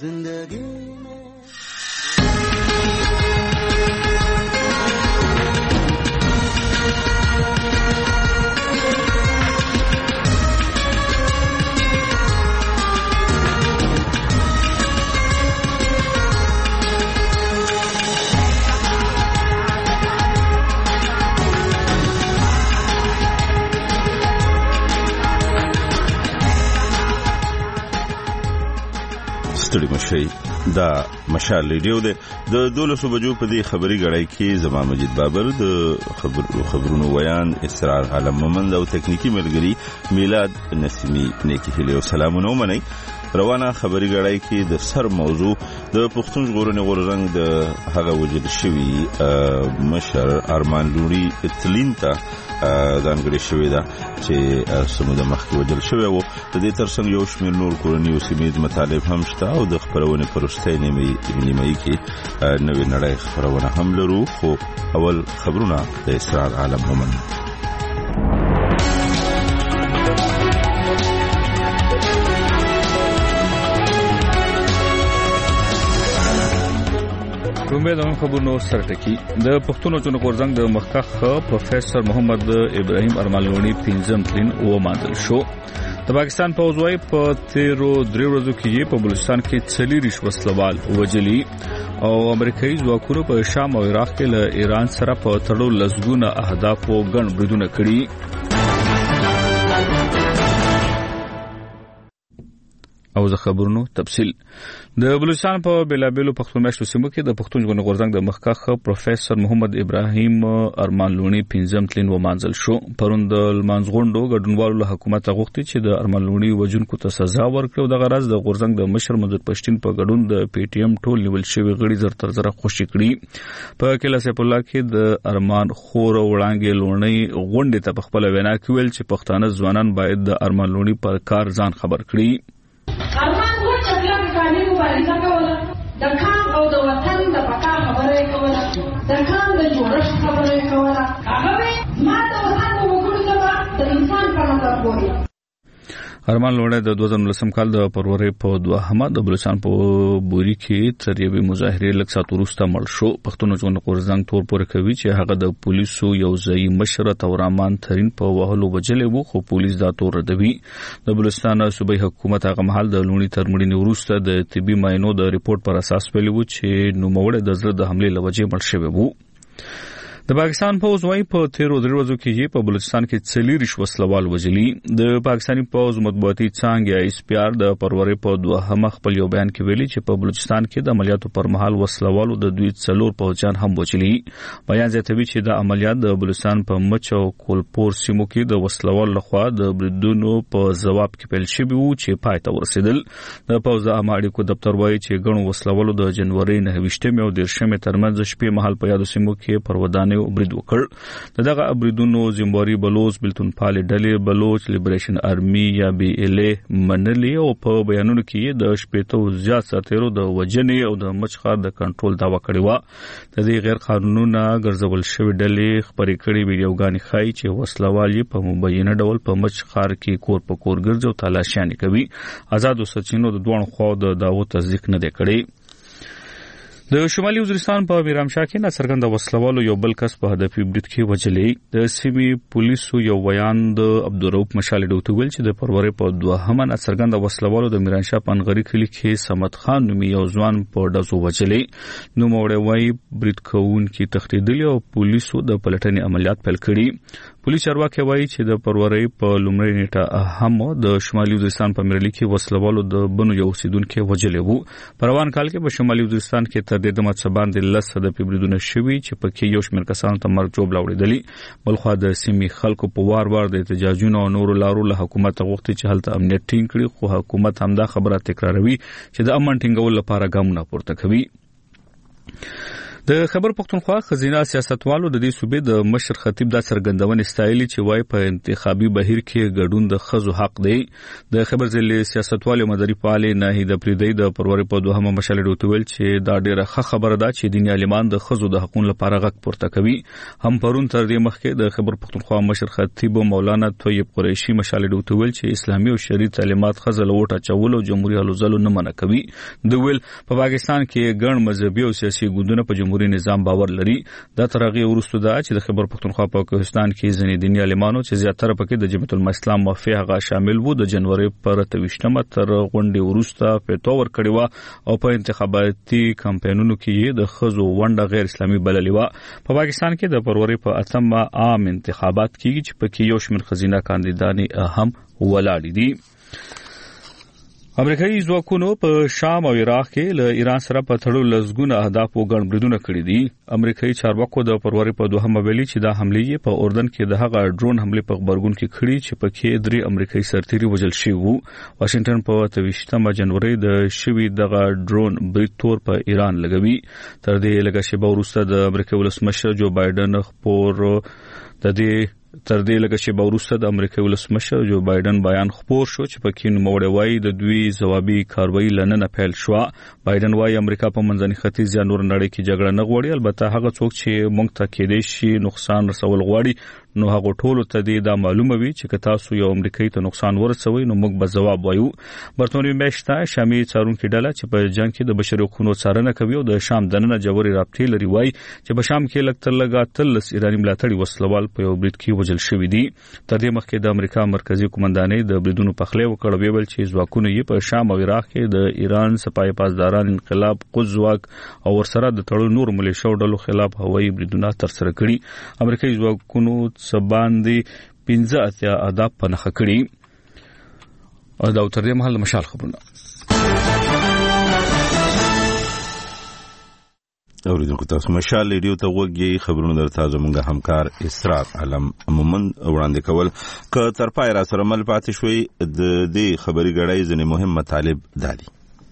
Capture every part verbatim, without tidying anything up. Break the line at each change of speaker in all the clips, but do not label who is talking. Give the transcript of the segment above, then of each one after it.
जिंदगी में ستړي مشي دا مشال ریډیو ده د دولسو بجو په دې خبري غړای کې زما مجید بابر د خبر خبرونو ویان اسرار عالم مومند او تکنیکی ملګری میلاد نسیمی نیکی هلو سلامونه ومني روانه خبري غړای کې د سر موضوع د پښتون ژغورنې غورځنګ د هغه وجل شوی مشر ارمان لوري اتلینتا ځانګړي شوی دا چې سمو د مخکې وجل شوی وو د دې ترڅنګ یو شمېر نور کورني او سیمې مطالب هم شته او د خبرونې پرسته نیمه نیمه کې نوې نړۍ خبرونه هم لرو خو اول خبرونه د اسرار عالم مومن
کومه د خبرونو سرټکی د پښتون ژغورنې غورځنګ د مخکښ پروفیسور محمد ابراهیم ارمانلونی پنځم تلین او ماندل شو د پاکستان پوځوي په تیرو درې ورځو کې په بلوچستان کې څلوريش وسلوال وجلی او امریکایي ځواکونو په شام او عراق کې له ایران سره په تړلو لسګونه اهداف او ګڼ بریدونه کړي او د خبرونو تفصیل د بلوچستان په بلابلو پښتون میشتو سیمو کې د پښتون ژغورنې غورځنګ د مخکښ پروفیسور محمد ابراهیم ارمانلونی پنځم تلین و مانځل شو پروند المنځغونډو ګډونوالو له حکومت غوښتي چې د ارمانلونی وجونکو ته سزا ورکړي او د غرض د غورځنګ د مشر منظور پښتين په ګډون د پی ټی ایم ټول نیول شوی غړي زر تر زر خوشي کړي په کله سیف الله کې د ارمان خور وړاندې لونی غونډه ته خپل وینا کوي چې پښتانه ځوانان باید د ارمانلونی پر کار ځان خبر کړي
ارمان ټول چې کله مبارزه کوله د کام او د وطن د پکا خبره کوله د کام د جوړښت خبره کوله هغه ما د وطن په وګړو سره د انسان په نظر ګوري
ارمان لوړه د دوه زره نولسم کال د فروری په دوهمه د بلوچستان په بوري کې تر یوې مظاهرې لږ ساعت وروسته مړ شو پښتون ژغورنې غورځنګ تور پورې کوي چې هغه د پولیسو یو ځای مشر تورمان ترين په وهلو وجلې وو خو پولیس دا تور ردوي د بلوچستان صوبایي حکومت هغه محل د لونی ترمړینې وروسته د طبي معاینو د ریپورت پر اساس ویلي وو چې نوموړی د زړه د حمله لوجې مړ شوی وو د پاکستان پوز وايي په تیرو درې ورځو کې په بلوچستان کې څلوريش وسلوال وجلی د پاکستاني پوز مطبوعاتي څانګه ایس پی آر د فروری په دوهمه خپل یو بیان کې ویلي چې په بلوچستان کې د عملیاتو پر مهال وسلوالو د دوی څلور پوځیان هم وجلی بیان زیاتوي چې د عملیات د بلوچستان په مچ او کولپور سیمو کې د وسلوال لخوا د بریدونو په جواب کې پیل شوی وو چې پای ته ورسېدل د پوز اماړي دفتر وايي چې ګڼو وسلوالو د جنوري نه وشتمه او دیرشمه ترمنځ شپې مهال په یادو سیمو کې پرودانه برید وکړ دغه بریدونو زمواري بلوچ بلتون پال ډلې بلوچ لیبریشن ارمي یا بي ال اي منلي او په بیانونو کې د شپېتو زیات ساتيرو د وجنې او د مچخار د کنټرول داوا کړی و د دې غیر قانوني ګرځول شوی ډلې خبرې کړې ویډیوګانې خای چې وسلوال په مبینه ډول په مچخار کې کور په کور ګرځي او تلاشیان کوي آزاد سرچینو د دوه خو د داوود تصدیق نه دی کړی د شمالي وزیرستان په میرامشاه کې ناڅرګند وسلوالو یو بل کس په هدفي برید کې وجلې د سیمې پولیسو یو بیان د عبدالرؤف مشال ډوټو ویل چې د فروری په دوهمه ناڅرګند وسلوالو د میرامشاه پنغری کلی کې سمت خان نومي یو ځوان په ډزو وجلې نو موړې وای برید کوون کې تختیدل او پولیسو د پلټنې عملیات پیل کړي پولیس چارواکي وایي چې د فروری په لومړۍ نیټه هم د شمالي وزیرستان په مرلی کې وسلوالو د بنو یو سیدونکو وجلې وو په روان کال کې په شمالي وزیرستان کې تر دې د مڅبان د لسه د پیبریدونه شوی چې پکې یو شمېر کسانو ته مرګ جوړ لاوړېدلی بلخو د سیمې خلکو په وار وار د احتجاجونو او نورو لارو له حکومت غوښتي چې هلته امنیت ټینګ کړي خو حکومت همدا خبره تکراروي چې د امن ټینګولو لپاره ګامونه پورته کوي د خبر پښتونخوا خزینه سیاستوالو د دې صوبې د مشر خطیب د سرګندونې ستایلی چې وای په انتخابي بهیر کې ګډون د خزو حق دی. د خبر ځلې سیاستوالو مداري پالي نه د پریدي د پروري په دوهمه مشالې ډوتول چې دا ډیره ښه خبره ده چې دیني عالمان د خزو د حقوقو لپاره غږ پورته کوي. هم پرون تر دې مخکې د خبر پښتونخوا مشر خطیب مولانا طیب قریشي مشالې ډوتول چې اسلامي او شرعي تعلیمات خزل وټه چول او جمهوریت الوزلو نه منع کوي. د ویل په پاکستان کې ګڼ مذهبي او سیاسي ګوندونه په جمهوریت نظام باور لري. دا ترغه ورستو ده چې د خبر پښتونخوا په کوهستان کې ځنې دیني عالمانو چې زیاتره پکې د جمعیت الاسلام موافق هغه شامل وو د جنوري پر تلويشتمه تر غونډې ورسته په تور کړي وا او په انتخاباتي کمپاینونو کې د خزو ونډه غیر اسلامي بللې وا. په پاکستان کې د فروری په اتمه عام انتخابات کېږي چې پکې یو شمېر خزینه کاندیدانی هم ولاړ دي. امریکایي ځواکونو په شام او عراق کې له ایران سره په تړلو لزګونه اهداف او ګڼبریدونه کړي دي. امریکایي چارواکو د فروری په دوهمه ویلي چې دا حمله په اردن کې د هغه ډرون حمله په خبرګون کې کړي چې پکې درې امریکایي سرتیري وژل شوي وو. واشنگټن په تلويشتمه جنوري د شوي دغه ډرون برید تور په ایران لګوي. تر دې لږه شیبه وروسته د امریکا ولسمشر جو بایدن خبر د دې تر دې لږه شیبه وروسته د امریکا ولسمشر جو بایدن بیان خبر شو چې پکې نوموړی وایي د دوی ځوابي کاروایی لننه پیل شو. بایدن وایي امریکا په منځني ختیځ یا نور نړۍ کې جګړه نه غواړي، البته هغه څوک چې موږ ته کېدای شي نقصان رسول غواړي نو هغه ټول ته دې دا معلومه وي چې که تاسو یو امریکایي ته نقصان ورسوي نو موږ به ځواب وایو. برتانوي میشته شامي څارونکو ډله چې په جنگ کې د بشري حقوقو څارنه کوي او د شام دننه جوړي رابطې لري وایي چې په شام کې لکتر لګا تلس ایرانی ملاتړي وسلوال په یو برید کې وژل شوی دي. تر دې مخکې د امریکا مرکزی قومندانۍ د بریدونو په خله وکړ ویل چې ځواکونه یې په شام او عراق کې د ایران سپاه پاسداران انقلاب قدس ځواک او ورسره د تړلو نور ملیشو ډلو خلاف هوایي بریدونه تر سره کړي. امریکایي ځواکونو سباندي پنځه اتیا اهداف په نخښه کړي. او دا تر دې مهال مشال خبرونه
اوریدونکو تاسو مشال ریډیو ته وګورئ. خبرونه درته زموږ همکار اسرار علم عموماً وړاندې کول که تر پای را سره مل پاتې شوي د دې خبري غړای ځنې مهم مطالب دالي.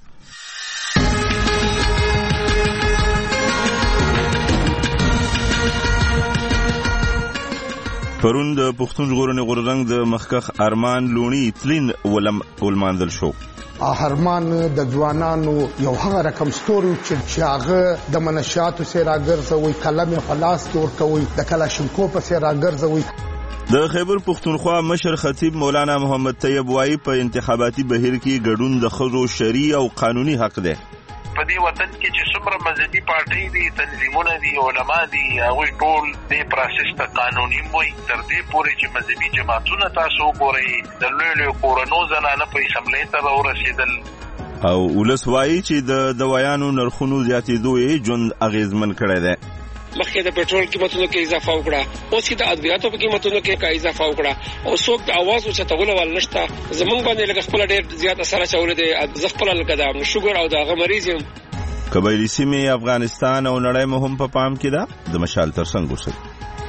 پرون د پښتون ژغورنې غورځنګ د مخکخ ارمان لونی تلین ولم ولمانځل شو.
هرمان د ځوانانو یو هغه رقم ستوري چې هغه د منشاتو سره راګرځوي، کلم خلاص تور کوي، د کلاشینکو په سره راګرځوي.
د خیبر پښتونخوا مشر خطیب مولانا محمد طیب وایي په انتخاباتي بهیر کې ګډون د خزو شرعي او قانوني حق دی.
په دې وطن کې چې څومره مذهبي پارټۍ دي، تنظیمونه دي، علما دي، هغوی ټول دې پروسس ته قانوني وایي. تر دې پورې چې مذهبي جماعتونه تاسو وګورئ د لوی لوی کورنو زنانه په اسمبلۍ ته راورسېدل.
او ولس وایي چې د دوايانو نرخونو زیاتېدو یې ژوند اغېزمن کړی دی.
مخکې د پېټرول قیمتونو کې اضافه وکړه، اوس کې د ادویاتو په قیمتونو کې اضافه وکړه او څوک د اواز اوچتولو ول نشته. زمونږ باندې لږ خپل ډېر زیات اثر اچولی دی. زه خپله لکه د شوګر او د هغه مریض یم.
قبایلي سیمې افغانستان او نړۍ مو هم په پام کې ده. د مشال تر څنګ اوسئ.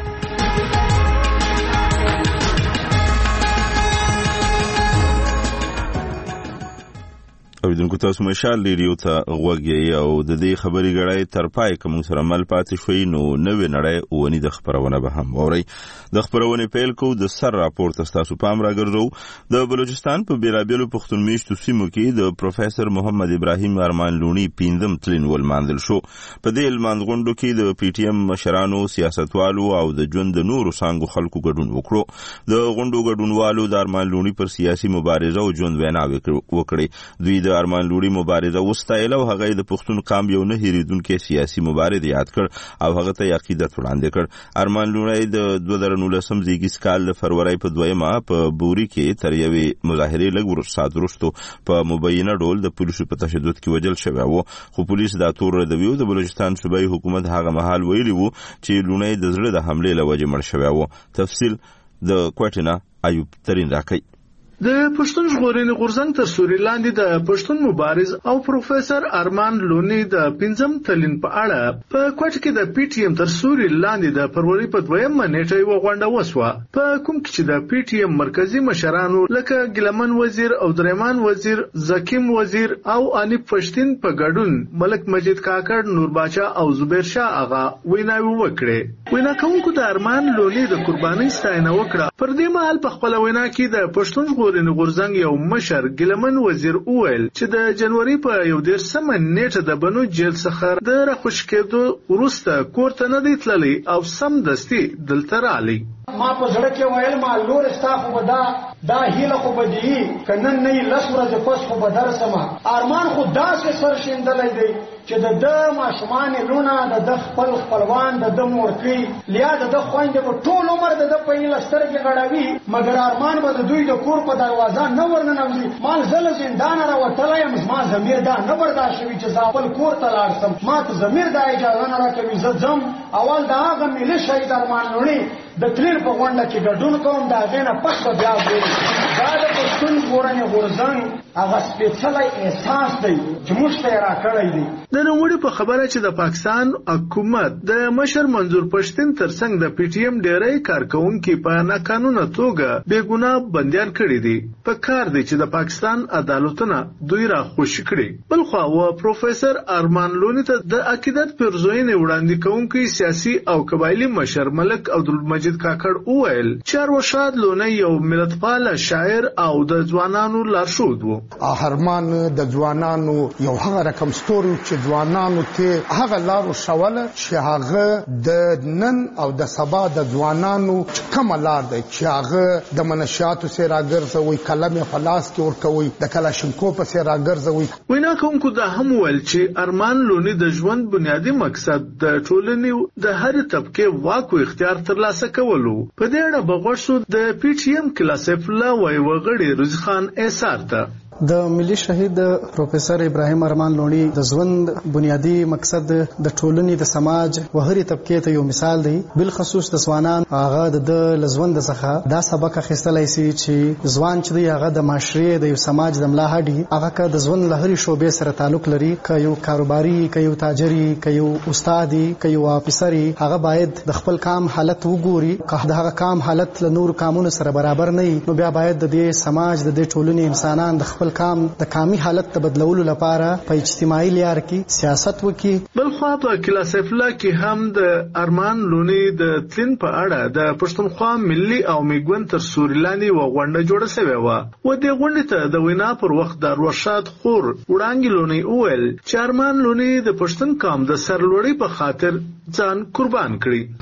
اوریدونکو تاسو مشال ریډیو ته غوږی او د دې خبري غړای تر پای کوم سره مل پاتې شوي نو نوې نړۍ ونی د خبرونه به هم اوري. د خبرونه پیل کو د سر راپورټ تاسو پام راګرځو. د بلوچستان په بیلابیلو پښتون میشتو سیمو کې د پروفیسور محمد ابراهیم ارمان لونی پیندم تلین ولمانځل شو. په دې لمانځغونډو کې د پی ټی ایم مشرانو، سیاستوالو او د ژوند د نورو څنګه خلکو ګډون وکړو. د غونډو ګډونوالو د ارمان لونی پر سیاسي مبارزه او ژوند وینا وکړي. دوی د ارمان لونی مبارزه وستایله او هغه د پښتون قام یو نه هېریدونکو سیاسي مبارز یاد کړ او هغه ته عقیدت وړاندې کړ. ارمان لونی د دوه زره نولسم زیږیز کال د فروری په دویمه په بوري کې تر یوې مظاهرې لږ وروسته وروسته په مبینه ډول د پولیسو په تشدد کې وژل شوی و، خو پولیس دا تور ردوي. د بلوچستان صوبایي حکومت هغه مهال ویلي وو چې لونی د زړه د حملې له وجې مړ شوی و. تفصیل د کوټینا ایوب ترین راکړي.
د پښتون ژغورنې غورځنګ تر سوري لاندې د پښتون مبارز او پروفیسور ارمان لونی د پنځم تلین په اړه په کوټ کې د پی ټی ایم تر سوري لاندې د فروری په دویمه نیټه یو غونډه وسوه، په کوم کې چې د پی ټی ایم مرکزی مشرانو لکه ګلمن وزیر او درمان وزیر، زکیم وزیر او انیب پښتین په ګډون ملک مجید کاکړ، نور باچا او زبیر شاه اغا ویناوي وکړي. وینا کوونکو د ارمان لونی د قربانۍ ستاینه وکړه. پر دې مهال په خپل وینا کې د پښتون ژغورنې غورځنګ یو مشر ګلمن وزیر وویل چې د جنوري په یو دیرشمه نیټه د بنو جیل څخه د راخوش کېدو وروسته کور ته نه دی تللی او سمدستي دلته راغلی.
ما په زړه کې ویل ما لور ستا خو به دا دا هیله خو به دي که نن نه یې لس ورځې پس خو به درسمه. ارمان خو داسې سر شیندلی دی چې د ده ماشومانې لونه، د ده خپل خپلوان، د ده مورکۍ لیا د ده خویندې به ټول عمر د ده په هیله سترګې غړوي، مګر ارمان به د دوی د کور په دروازه نه ورننوځي. ما زه له زندانه راوتلی یم، زما ضمیر دا نه برداشت شوي چې زه خپل کور ته لاړ شم. ما ته ضمیر دا اجازه نه راکوي زه ځم. اول د هغه ملي شهید ارمان لوڼي د تلیر په غونډه کې ګډون کوم، د هغې نه پس به بیا ګورو. دا د پښتون ژغورنې غورځنګ هغه سپېڅلی احساس دی چې موږ ته یې راکړی دی.
د نوموړي په خبره چې د پاکستان حکومت د مشر منظور پښتین ترڅنګ د پی ټی ایم ډیری کارکونکي په ناقانونه توګه بې ګناه بندیان کړي دي، په کار دی چې د پاکستان عدالتونه دوی را خوشي کړي. بلخوا و پروفیسور ارمان لونی ته د عقیدت پیرزوینې وړاندې کوونکی سیاسي او قبایلي مشر ملک عبدالمجید کاکړ وویل چې ارواښاد لونی یو ملتپاله شاعر او د ځوانانو لارښود و.
ارمان د ځوانانو یو هغه رقم ستوري چې ځوانانو ته هغه لار وښوله چې هغه د نن او د سبا د ځوانانو کومه لار دی چې هغه د منشیاتو سره راګرځوي، قلم یې په لاس کې ورکوي، د کلاشینکو په سره راګرځوي.
وینا کوونکو دا هم ویل چې ارمان لونی د ژوند بنیادی مقصد د ټولنې د هرې طبقې واک او اختیار ترلاسه کولو. په دې اړه بغوښ شو د پی ټی ایم کلاسف الله وای وغړي رضی خان ایثار ته.
د ملي شهید پروفیسور ابراهیم ارمان لونی د ژوند بنیادی مقصد د ټولنې د سماج و هرې طبقې ته یو مثال دی، بالخصوص د ځوانان. هغه د لژوند څخه دا سبق اخیستلی سي چې ځوان چې دی هغه د معاشرې د یو سماج د ملا هډي، هغه که د ژوند له هرې شعبې سره تعلق لري، که یو کاروباري، که یو تاجري، که یو استادي، که یو افسري، هغه باید د خپل کام حالت وګوري. که د هغه کام حالت له نور کامونو سره برابر نه وي نو بیا باید د دې سماج د دې ټولنې انسانان د خپل کام د کامي حالت ته بدلولو لپاره په اجتماعي لار کې سیاست وکړي.
بلخوا په کلاسف الله کې هم د ارمان لونی د تلین په اړه د پښتونخوا ملي او میګون تر سوري لاندې و غونډه جوړه شوې وه. و دې غونډې ته د وینا پر وخت د ارواښاد خور وړانګې لونی وویل چې ارمان لونی د پښتون قام د سرلوړۍ په خاطر ځان قربان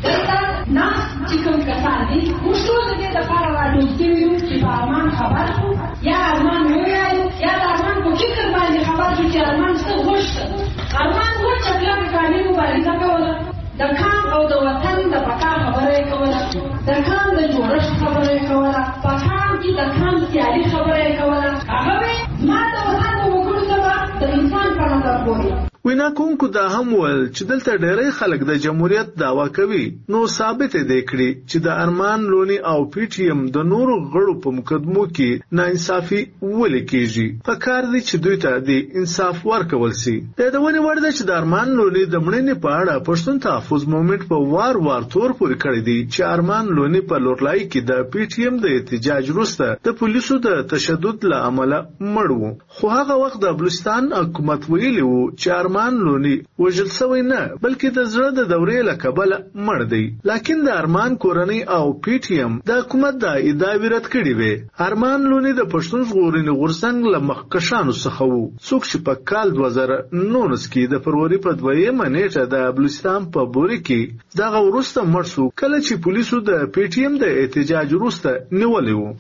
کړي.
نه چې کوم کسان دي موږ ټول د دې لپاره راټول شوي یو چې په ارمان خبر شو، یا ارمان وویل یا د ارمان په فکر باندې خبر شو چې ارمان څه غوښته. ارمان غوښته چې د کامي مبارزه کوله، د کام او د وطن د بقا خبره یې کوله، د کام د جوړښت خبره یې کوله، په کام کې د کام سیالي خبره یې کوله. هغه وې ما د وطن په وګړو سره د انسان په نظر ګوري.
وینا کوونکو دا هم ویل چې دلته ډېری خلک د جمهوریت دعوا کوي، نو ثابت دی کړي چې د ارمان لونی او پی ټی ایم د نورو غړو په مقدمو کې ناانصافي ولې کېږي. په کار دی چې دوی ته د انصاف ورکول سي. د یادونې وړ ده چې د ارمان لونی د مړینې په اړه پښتون تحفظ مومنټ په وار وار تور پورې کړی دی چې ارمان لونی په لورلای کې د پی ټی ایم د احتجاج وروسته د پولیسو د تشدد له امله مړ و. خو هغه وخت د بلوچستان حکومت ویلي و چې ارمان لونی وژل شوی نه بلکې د زړه د دورې له کبله مړ دی. لکن د ارمان کورنۍ او پی ټی ایم د حکومت د ادعاوې رد کړې وې. ارمان لونی د پښتون ژغورنې غورځنګ له مخکښانو څخه و، څوک چې په کال دوه زره نولس کې د فروری په دویمه نیټه د بلوچستان په بوري کې دغه وروسته مړ شو کله چې پولیسو د پی ټی ایم د احتجاج وروسته نیولی و.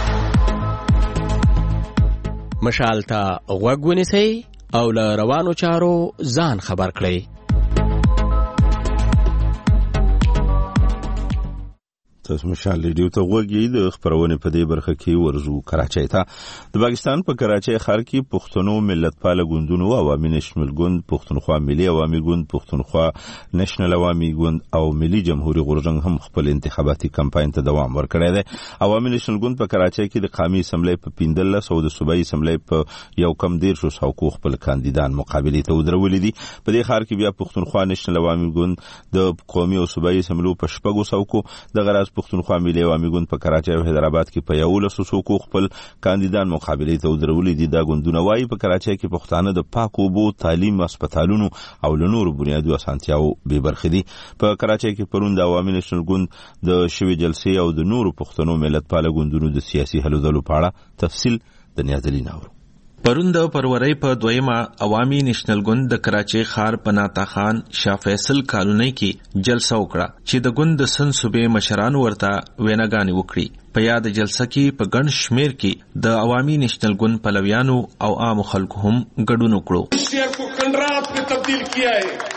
مشال ته غوږ ونیسئ او له روانو چارو ځان خبر کړئ.
تاسو مشال ریډیو ته وګورئ د خبرونه په دې برخه کې ورزو کراچۍ ته د پاکستان په کراچۍ ښار کې پښتنو ملتپال ګوندونو عوامي نېشنل ګوند پښتونخوا ملي عوامي ګوند پښتونخوا نېشنل عوامي ګوند او ملي جمهوریت غورځنګ هم خپل انتخاباتي کمپاین ته دوام ورکړی دی. عوامي نېشنل ګوند په کراچۍ کې د قومي اسمبلی په پنځلس او د صوبایي اسمبلی په یو کم ډیر شو څوک خپل کاندیدان مقابله ته ودرولې دي. په دې ښار کې بیا پښتونخوا نېشنل عوامي ګوند د قومي او صوبایي اسمبلی په شپږو څوکو د غراز پښتونخوا ملي عوامي ګوند په کراچۍ او حیدرآباد کې په یو لسو څوکو خپل کاندیدان مقابله ته ودرولې دي. دا ګوندونه وايي په کراچۍ کې پښتانه د پاکو اوبو، تعلیم، هسپتالونو او نورو بنیادي اسانتیاو به برخې دي. په کراچۍ کې پرون د عوامي نېشنل ګوند د شوی جلسې او د نورو پښتنو ملتپال ګوندونو د سیاسي هلو ځلو په اړه تفصیل د نیازلي ناورو.
پرون د فروری په دویمه عوامي نېشنل ګوند د کراچۍ ښار په ناتا خان شاه فیصل کالونۍ کې جلسه وکړه چې د ګوند د سن صوبې مشرانو ورته ویناګانې وکړي. په یاد جلسه کې په ګڼ شمیر کې د عوامي نېشنل ګوند پلویانو او عام خلکو هم ګډون وکړو.
شهر کو کنډرات میں تبدیل کیا ہے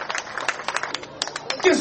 د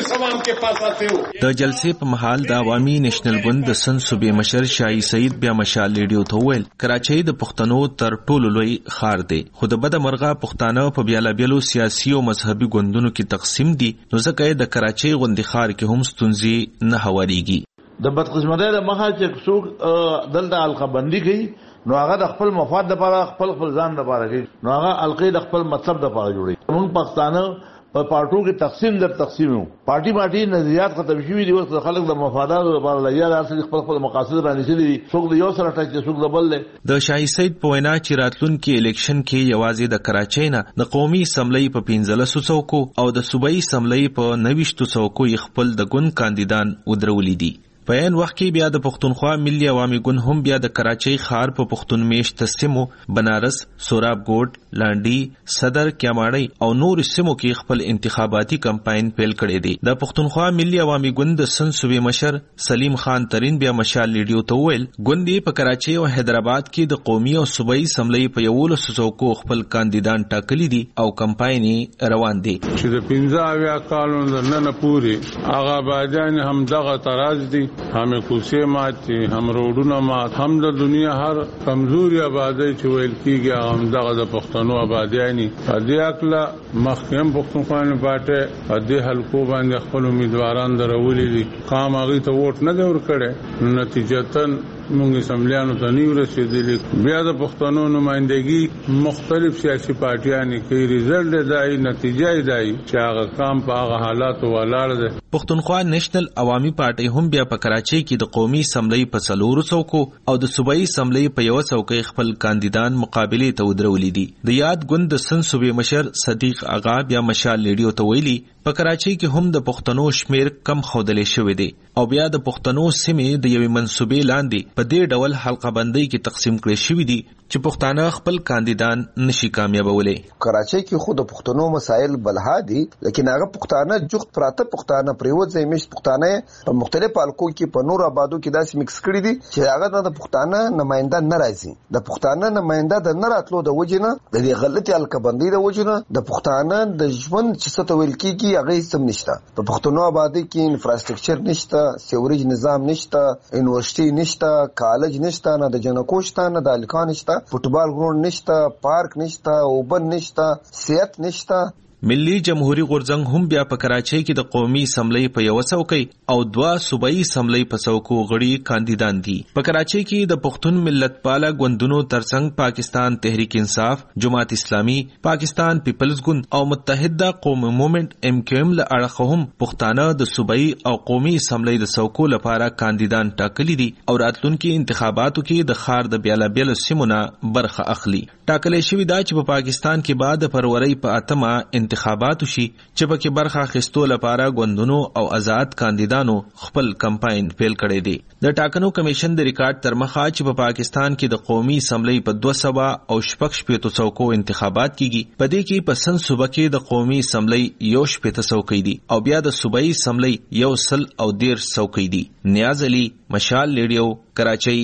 جلسې په مهال د عوامي نېشنل ګوند د سن صوبې مشر شاهي سعید بیا مشال ریډیو ته وویل کراچۍ د پښتنو تر ټولو لوی ښار دی، خو د بده مرغه پښتانه په بیلابیلو سیاسي او مذهبي ګوندونو کې تقسیم دي، نو ځکه د کراچۍ غوندې ښار کې هم ستونزې نه هوارېږي.
د بدقسمتۍ د مخه چې څوک دلته حلقه بندي کوي نو هغه د خپل مفاد لپاره خپل خپل ځان لپاره کوي، نو هغه حلقې د خپل مطلب لپاره جوړوي. موږ پښتانه په پارټو کې تقسیم در تقسیم یو پارټي پارټي نظریات ختم شوي دي، اوس خلک د مفاداتو لپاره لګیا دي، خپل خپل مقاصد باندې دي، څوک د یو سره ټاکي څوک د بل.
د شاهي سعید په وینا چې راتلونکي الیکشن کې یوازې د کراچۍ نه د قومي اسمبلی په پنځلسو څوکو او د صوبایي اسمبلی په نویشتو څوکو یې خپل د ګوند کاندیدان ودرولي دي. په عین وخت کې بیا د پښتونخوا ملي عوامي ګوند هم بیا د کراچۍ ښار په پښتون میشت سیمو بنارس، سوراب ګوټ، لانډي، صدر، کیاماړی او نور سیمو کې خپل انتخاباتي کمپاین پیل کړی دی. د پښتونخوا ملي عوامي ګوند د سن صوبې مشر سلیم خان ترین بیا مشال ریډیو ته وویل ګوند په کراچۍ او حیدرآباد کې د قومي او صوبایي اسمبلی په یولسو څوکو خپل کاندیدان ټاکلي دي او کمپاین روان دی.
چې د پنځه اویا کالونو د ننه پورې هغه آبادیان هم دغه تراز دي، هم کوڅې ماتي، هم روډونه مات، هم د دنیا هر کمزوري آبادی چې ویل کېږي هم دغه د پښتنو آبادیانی. په دې اکله مخکې هم پښتونخوا پارټۍ په دې حلقو باندې خپل امیدواران درولي دي، قام هغې ته ووټ نه دی ورکړی، نو نتیجتاً موږ اسمبلیانو ته نه یو رسېدلي. بیا د پښتنو نمایندګي مختلف سیاسي پارټیانې کوي، رزلټ دی، نتیجه یې دی چې هغه کام په هغه حالاتو ولاړ دی.
پښتونخوا نېشنل عوامي پارټۍ هم بیا په کراچۍ کې د قومي اسمبلی په څلورو څوکو او د صوبایي اسمبلی په یوه څوکۍ خپل کاندیدان مقابلې ته ودرولي دي. د یاد ګوند د سن صوبې مشر صدیق اغا بیا مشال ریډیو ته ویلي په کراچۍ کې هم د پښتنو شمیر کم ښودلی شوی دی او بیا د پښتنو سیمې د یوې منصوبې لاندې په دې ډول حلقه بندۍ کې تقسیم کړي شوي دي چې پښتانه خپل کاندیدان نشي کامیابولی.
کراچۍ کې خو د پښتنو مسایل بلها دي، لیکن هغه پښتانه جوخت پراته پښتانه پریوت ځای مشت پښتانه په مختلف حلقو کې په نور آبادو کې داسې مکس کړي دي چې هغه د پښتانه نماینده نه راځي. د پښتانه نماینده د نه راتلو د وجې نه د دې غلطي حلقه بندۍ د وجې نه د پښتانه د ژوند چې څه ته ویل کېږي هغه هېڅ هم نشته. په پښتنو آبادۍ کې انفراسټرکچر نشته، سیوریج نظام نشته، یونیورسټي نشته، کالج نشته، نه د جنکو شته، نه د هلکان شته، فوټبال ګراوند نشته، پارک نشته، اوبه نشته، صحت نشته.
ملي جمهوریت غورځنګ هم بیا په کراچۍ کې د قومي اسمبلی په یوه څوکۍ او دوه صوبایي اسمبلی په څوکو غړي کاندیدان دي. په کراچۍ کې د پښتون ملتپاله ګوندونو ترڅنګ پاکستان تحریک انصاف، جماعت اسلامي، پاکستان پیپلز ګوند او متحده قوم موومېنټ ایم کیو ایم له اړخه هم پښتانه د صوبایي او قومي اسمبلی د څوکو لپاره کاندیدان ټاکلي دي او راتلونکي انتخاباتو کې د ښار د بیلابیلو سیمو نه برخه اخلي. ټاکلی شوي دا چې په پاکستان کې بعد د فروری په اتمه انتخاباتو شي چې پکې برخه اخیستو لپاره ګوندونو او آزاد کاندیدانو خپل کمپاین پیل کړی دی. د ټاکنو کمیشن د ریکارډ تر مخه چې په پاکستان کې د قومي اسمبلی په دوه سوه او شپږ شپېتو څوکو انتخابات کیږي. په دې کې په سن صوبه کې د قومي اسمبلی یو شپېته څوکۍ دي او بیا د صوبایي اسمبلی یو سل او دېرش څوکۍ دي. نیاز علي، مشال ریډیو، کراچۍ.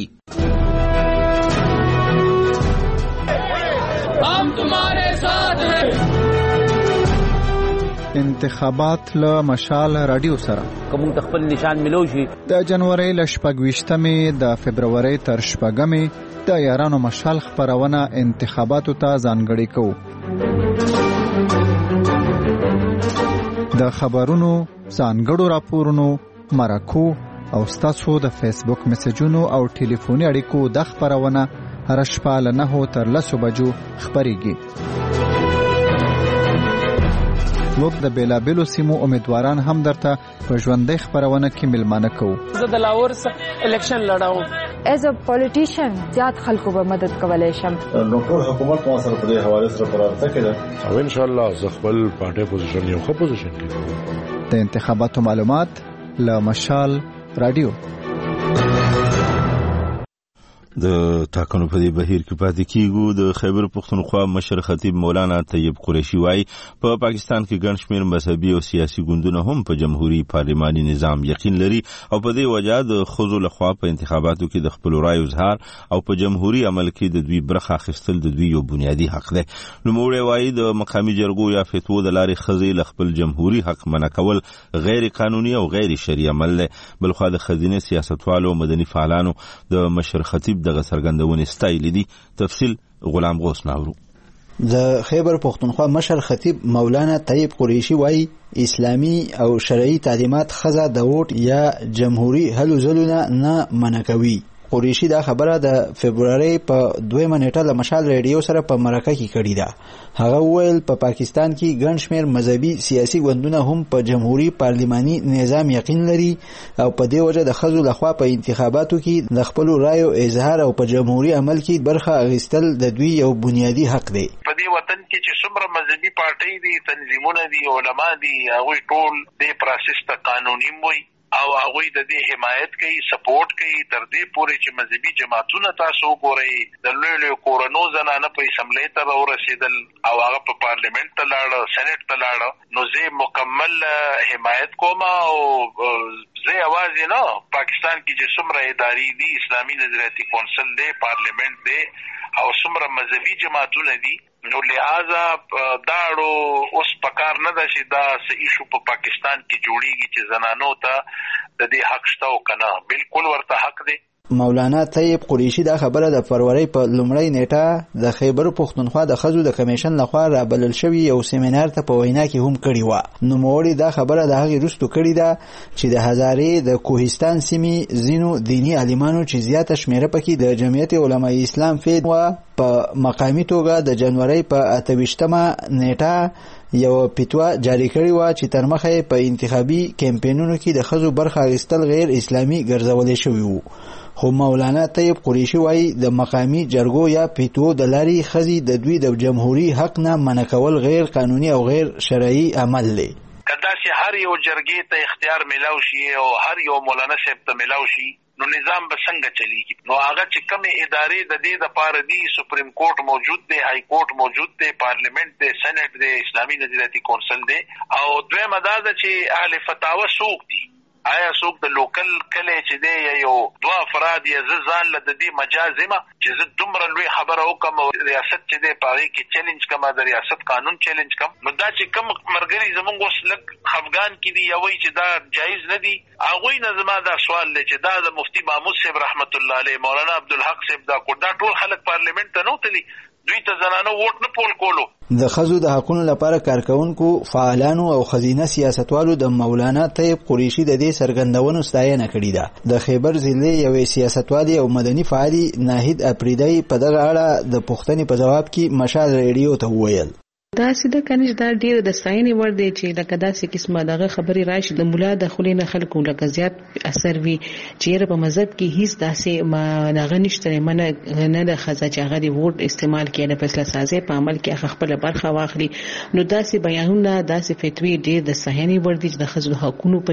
انتخابات له مشال رادیو سره
کوم خپل نشان ملو شي
د جنوري ل شپږویشتمې د فبرवरी تر شپږمې د یارانو مشال خبرونه انتخاباتو ته ځانګړي کوو. د خبرونو ځانګړو راپورونو مرکو او ستاسو د فیسبوک میسجونو او ټلیفوني اړیکو د خبرونه هر شپه له نهو تر لسو بجو خبريږي. موږ د بیلابیلو سیمو امیدواران هم درته په ژوندۍ خبرونه کې ملمانه کوو.
زه د لاهور څخه الیکشن لړاوم.
ایز ا پولیټیشن زیات خلکو به مدد کولای شم.
نو ټول حکومت مو سره په دې حواله سره پرارته کړه او ان شاء الله زه خپل پارټي پوزیشن یو ښه پوزیشن کې.
د انتخاباتو معلومات له مشال رادیو.
د ټاکنو په دې بهیر کې پاتې کیږو. د خیبر پختونخوا مشر خطیب مولانا طیب قریشي وايي په پاکستان کې ګڼ شمېر مذهبي او سیاسي ګوندونه هم په جمهوریت پارلماني نظام یقین لري او په دې وجه د ښځو لخوا په انتخاباتو کې د خپل رایو اظهار او په جمهوریت عمل کې د دوی برخه اخیستل د دوی یو بنیادی حق دی. نوموړی وايي د مقامي جرګو یا فتوا د لارې ښځې له خپل جمهوریت حق منع کول غیر قانوني او غیر شرعي عمل دی. بلخوا د ښځینه سیاستوالو او مدني فعالانو د مشر خطیب دغه سرګندونې ستایلې دي. تفصیل غلام غوث ناورو.
د خیبر پختونخوا مشر خطیب مولانا طیب قریشي وايي اسلامی او شرعي تعلیمات خزه د ووټ یا جمهوریت هلو ځلونه نه منع کوي. قریشي دا خبره د فبرवरी په دویمه نیټه له مشال ریډیو سره په مرکه کې کړې ده. هغه وویل په پاکستان کې ګڼ شمېر مذهبي سیاسي ګوندونه هم په جمهوریت پارلماني نظام یقین لري او په دې وجه د ښځو لخوا په انتخاباتو کې د خپلو رایو اظهار او په جمهوریت عمل کې برخه اخیستل د دوی یو بنیادی حق دی.
په دې وطن کې چې څومره مذهبي پارټۍ دي، تنظیمونه دي، علما دي، هغوی ټول دې پروسس ته قانوني وي او هغوی د دې حمایت کوي، سپورټ کوي تر دې پورې چې مذهبي جماعتونه تاسو وګورئ د لوی لوی کورنو زنانه په اسمبلی ته ورسېدل او هغه په پارلیمنت ته لاړه، سېنات ته لاړه. نو زه مکمل حمایت کوم او زه یوازې نه، پاکستان کې چې څومره ادارې دي، اسلامي نظریاتي کونسل دی، پارلیمنت دی او څومره مذهبي جماعتونه دي، نو لہذا داړو اوس پکار نه ده چې دا څه ایشو په پاکستان کې جوړیږي چې زنانو ته د دې حق شته او کنه. بالکل ورته حق دی.
مولانا طیب قریشي دا خبره د فروری په لومړۍ نیټه د خیبر پختونخوا د ښځو د کمیشن لخوا رابلل شوی یو سیمینار ته په وینا کې هم کړې وه. نوموړي دا خبره د هغې وروسته کړې ده چې د هزارې د کوهستان سیمې ځینو دیني عالمانو چې زیاته شمېره پکې د جمعیت علماء اسلام فید وه په مقامي توګه د جنوري په اته ویشتمه نیټه یو فتوا جاری کړې وه چې تر مخه په انتخابي کمپینونو کې د ښځو برخه اخیستل غیر اسلامي ګرځولی شوي وو. خو مولانا طیب قریشي وايي د مقامي جرګو یا فتوا د لارې ښځې د دوی د جمهوریت حق نه منع کول غیر قانوني او غیر شرعي عمل دی.
که داسې هر یو جرګې ته اختیار میلاو شي او هر یو مولانا صاحب ته میلاو شي نو نظام به څنګه چلیږي؟ نو هغه چې کومې ادارې د دې دپاره دي، سپریم کورټ موجود دی، های کورټ موجود دی، پارلیمنت دی، سېنات دی، اسلامي نظریاتي کونسل دی او دویمه دا ده چې اهل فتاوه څوک دي؟ آیا څوک د لوکل کلی چې دی یا یو دوه افراد یا زه ځان له د دې مجاز یم چې زه دومره لوی خبره وکړم او ریاست چې دی په هغې کې چیلنج کړم، د ریاست قانون چیلنج کړم؟ نو دا چې کوم ملګري زموږ اوس لږ خفګان کې دي یا وایي چې دا جایز نه دي، هغوی نه زما دا سوال دی چې دا د مفتي محمود صاحب رحمت الله علیه، مولانا عبدالحق صاحب دا کوټ دا ټول خلک پارلیمنت ته نه وتلي، دوی ته زنانه ووټ نه پول کولو.
د ښځو د حقونو لپاره کارکونکو فعالانو او ښځینه سیاستوالو د مولانا طیب قریشي د دې څرګندونو ستاینه کړې ده. د خیبر ضلع یوې سیاستوالې او مدني فعالي ناهید اپریدی په دغه اړه د پوښتنې په جواب کې مشال ریډیو ته وویل
دا سیده کنيش دا ډیر د ستاینې ور دی چې لکه داسې قسمه دغه خبرې راشي د مولا د خلې نه خلکو لکه زیات اثر وي چې په مذهب کې هیڅ داسې ما دغه نشته منه نه د خزه چې هغه د ووټ استعمال کړي د فیصله سازي په عمل کې خپل برخه واخلي. نو داسې بیانونه داسې فتوی ډیر د ستاینې ور دي چې د خزو حقوقو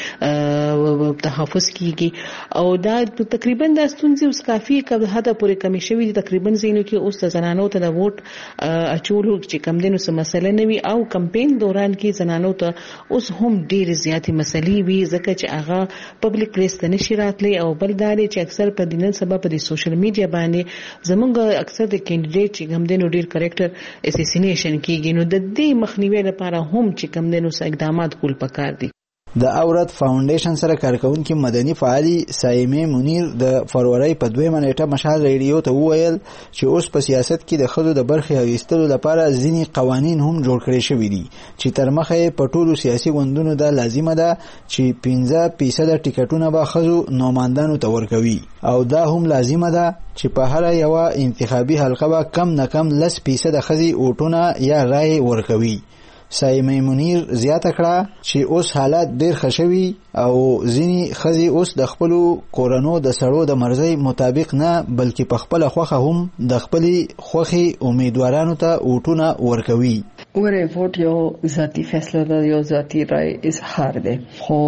پکې تحفظ کیږي او دا تقریبا د ستونزې اوس کافي کله حدا پورې کمی شوی دي. تقریبا زینو کې اوس د زنانو ته د ووټ اچولو چې کم دینو سم مسله نه وي او کمپین دوران کې زنانو ته اوس هم ډېر زیاتې مسلې وي ځکه چې هغه پبلک پلیس ته نشي راتلی او بل دا دی چې اکثر په دینن سبا په سوشل میډیا باندې زمونږ اکثر د کینډیډیټ چې هم دینو ډېر کریکټر اساسینیشن کیږي نو د دې مخنیوي لپاره هم چې کم دینو سره اقدامات کول پکار دي.
د اورت فاونډیشن سره کارکونکي مدني فعالي سایمه منیر د فروری په دویمه نیټه مشال ریډیو ته وویل چې اوس په سیاست کې د خځو د برخې اخیستلو لپاره ځینې قوانین هم جوړ کړي شوي دي چې تر مخه په ټولو سیاسي ګوندونو دا لازمه ده چې پنځه فیصد ټیکټونه به خځو نوماندانو ته ورکوي او دا هم لازمه ده چې په هر یو انتخابي حلقه به کم نه کم لس فیصد خځې ووټونه یا رای ورکوي. سایمه منیر زیاته کړه چې اوس حالات ډېر ښه شوي او ځینې ښځې اوس د خپلو کورنو د سړو د مرضۍ مطابق نه بلکې په خپله خوښه هم د خپلې خوښې امیدوارانو ته ووټونه ورکوي.
ګوره ووټ یو ذاتي فیصله ده یو ذاتي رای اظهار دی خو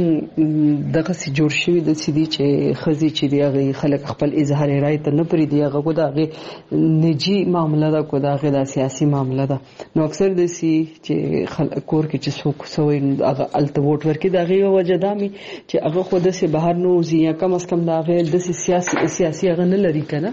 زموږ دغسې جوړ شوي داسې دي چې ښځې چې دي هغې خلک خپل اظهار رای ته نه پرېږدي هغه خو د هغې نجي معامله ده خو د هغې دا سیاسي معامله ده نو اکثر داسې چې کور کې چې څوک سوی هغه هلته ووټ ورکړي د هغې یوه وجه دا مې چې هغه خو داسې بهر نه وځي یا کم از کم د هغې داسې سیاسي سیاسي هغه نه لري که نه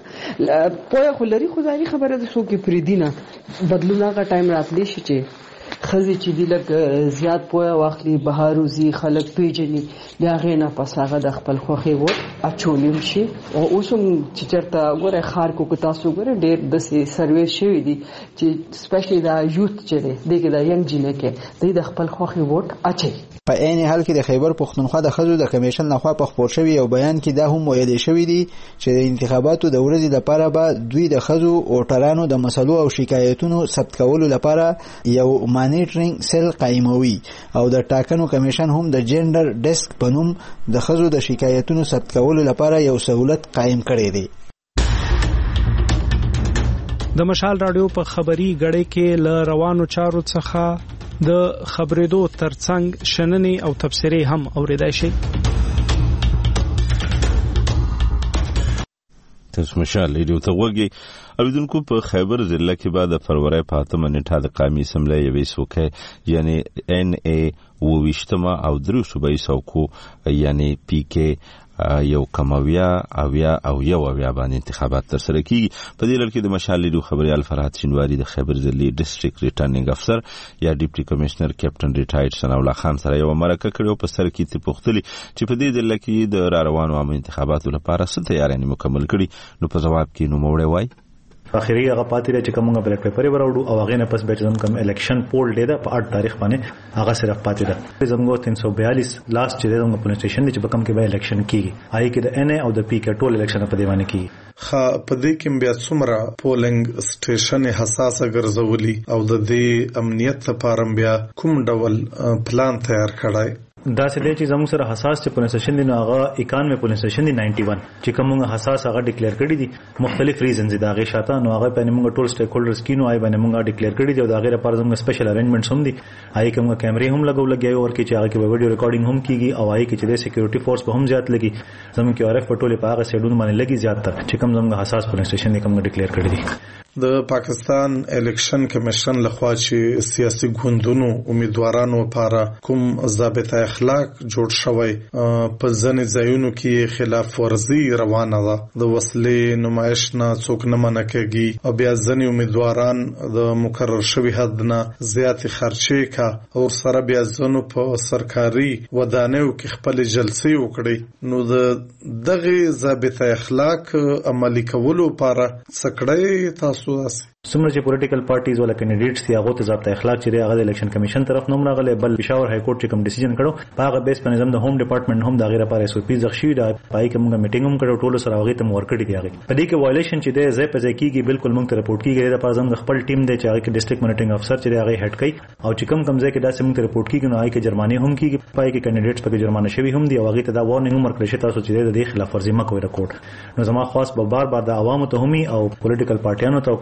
پویه خو لري خو ظاهري خبره ده څوک یې پرېږدي نه بدلون هغه ټایم راتلی شي چې ښځې چې دي لږ زیات پویه واخلي بهر وځي خلک پیژني د هغې نه پس هغه د خپل خوښې ووټ اچولی هم شي او اوس هم چې چېرته ګوره ښار کې که تاسو ګوره ډېر داسې سروې شوي دي چې سپیشلی دا یوت چې دی دې کې د ینګ جینکې دوی د خپل خوښې ووټ اچوي.
په عین حال کې د خیبر پښتونخوا د ښځو د کمیشن لخوا په خپور شوي یو بیان کې دا هم ویلي شوي دي چې د انتخاباتو د ورځې لپاره به دوی د ښځو ووټرانو د مسلو او شکایتونو ثبت کولو لپاره یو مانیټرینګ سیل قایموي او د ټاکنو کمیشن هم د جنډر ډیسک په نوم د ښځو د شکایتونو ثبت کولو لپاره یو سہولت قایم کړی دی.
د مشال رادیو په خبري غړې کې ل روانو چارو څخه د خبرېدو ترڅنګ شننې او تبصرې هم اوریدای شي.
تاسو مشال ریډیو ته وګورئ. اوریدونکو په خیبر ضلع کې بعد فروری په اتمه نیټه د قومي اسمبلی یوې څوکۍ یعنی ان ای وویشتمه او درې صوبایي څوکو یعنی پی کې یو کمویا اویا او یو اویا باندې انتخابات ترسره کیږي. په دې لړ کې د مشال ریډیو خبريال فرحت شینواری د خیبر ضلعي ډیسټریکټ ریټرنینګ افسر یا ډیپټي کمشنر کیپټن ریټایرډ ثناء الله خان سره یو مرکه کړې په سر کې ته پوښتلې چې په دې ضلع کې د را روانو عام انتخاباتو لپاره څه تیاری مکمل کړي نو په جواب کې نو موړې وای
اخیری هغه پاتې چې کومه بلیک پیپر وروړو او هغه نه پس به چې کوم الیکشن پول دی دا په اټ تاریخ باندې هغه صرف پاتې ده زموږ تین سو بیالیس لاست چې زموږ پولیس سټیشن چې بکم کې به الیکشن کیږي آی کې د ان ای او د پی کې ټول الیکشن په دی باندې کیږي.
خا په دې کې بیا څومره پولینګ سټیشن حساسه ګرځولي او د دې امنیت لپاره بیا کوم ډول پلان تیار کړای؟
دا څه دی چې زموږ سره حساس چې پولیس سټیشن دی نو هغه اکانوي پولیس سټیشن دی نائنټي ون چې کومه حساس هغه ډیکلیئر کړی دي مختلف ریزنز دا غي شاته نو هغه په موږ ټول سټیک هولډرز کینو آی باندې موږ ډیکلیئر کړی دی او دا غیر پر زموږ سپیشل ارینجمنټس هم دي آی کومه کیمرې هم لګول لګي او ورکه چې هغه کې ویډیو ریکارډینګ هم کیږي او آی کې چې د سکیورټي فورس په هم زیات لګي زموږ کې ار اف په ټوله په هغه سیډون باندې لګي زیات تر چې کوم زموږ حساس پولیس سټیشن دی کوم ډیکلیئر کړی دی.
د پاکستان الیکشن کمیشن لخوا چې سیاسي ګوندونو امیدوارانو لپاره کوم ضابطه اخلاق جوړ شوی په ځینې ځایونو کې خلاف ورزي روانه ده د وسلې نمایش نه څوک نه منع کېږي او بیا ځینې امیدواران د مقرر شوي حد نه زیاتې خرچې کا او سره بیا ځینو په سرکاري ودانیو کې خپل جلسې وکړي نو د دغه ضابطه اخلاق عملي کولو لپاره سکړې تاسو
څومره چې پولیټیکل پارټیز ولا کینډیډیټس دي هغه ته ضابطه اخلاق چې هغه د الیکشن کمیشن طرف نوم راغلی بل پېښور های کورټ چې کوم ډیسیژن کړو په هغه بیس په نظام د هوم ډپارټمنټ هم د غیر لپاره اس او پی ځخ شي دا پای کوم میټینګ هم کړو ټول سره هغه ته مور کړی دی هغه په دې کې وایلیشن چې دی زه په ځای کېږي بالکل موږ ته رپورټ کیږي د پازم د خپل ټیم دی چې هغه کې ډیسټریکټ مانیټرینګ افسر چې هغه هډ کوي او چې کوم کوم ځای کې دا سم ته رپورټ کیږي نو هغه کې جرمانه هم کیږي پای کې کینډیډیټس په جرمانه شوی هم دی او هغه ته دا وارنینګ هم ورکړل شي تاسو چې د خلاف ورزي مکوئ رکوټ نو زما خاص به بار بار د عوامو ته همي او پولیټیکل پارټیانو ته او کینډیډیټس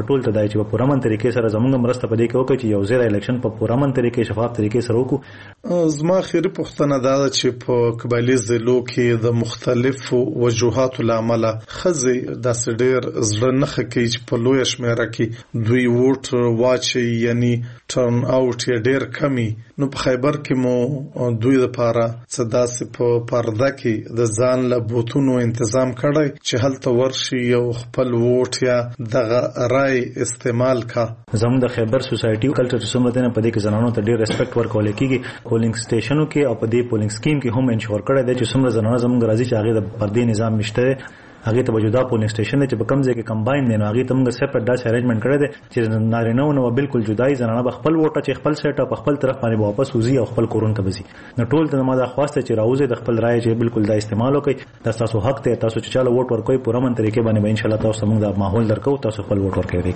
بټول ته دای چې په پرامن طریقې سره زموږ مرسته پدې کې وکړي چې یو ځای الیکشن په پرامن طریقې شفاف طریقې سره وکړو.
زما خیری پوښتنه دا ده چې په قبایلی ضلعو کې د مختلفو وجوهاتو لامل خزي د سډیر زړه نه خکې چې په لوی شمیره کې دوی ووټ واچي یعنی ټرن اوټ یې ډیر کمی. نو په خیبر کې مو دوی لپاره صداسي په پرده کې د ځان له بوتونو تنظیم کړی چې هلته ورشي یو خپل ووټ یا دغه رای استعمال کا.
زموږ د خیبر سوسایټي کلچر چې څومره دنه په دې کې زنانو ته ډیر ریسپیکټ ورکول کیږي. پولینګ سټیشنو کې او په دې پولینګ سکیم کې هم انشور کړی دی چې څومره زنانه زموږ راځي چې هغه د پردې نظام مشته هغه ته وجودا پولینګ سټیشن چې په کم ځای کې کمباین دي نو هغه ته موږ سپریټ داسې ارینجمنت کړی دی چې نارینه ونه بالکل جدای زنانه به خپل ووټ چې خپل سیټ په خپل طرف باندې واپس وزي او خپل کورون ته وزي. نو ټول ته ما دا خواسته چې راوځي د خپل رائے چې بالکل دا استعمال وکړي. دا تاسو حق ته تاسو چې چاله ووټ ورکوي په پرامن طریقې باندې به ان شاء الله تاسو موږ دا ماحول درکو تاسو خپل ووټ ورکوي.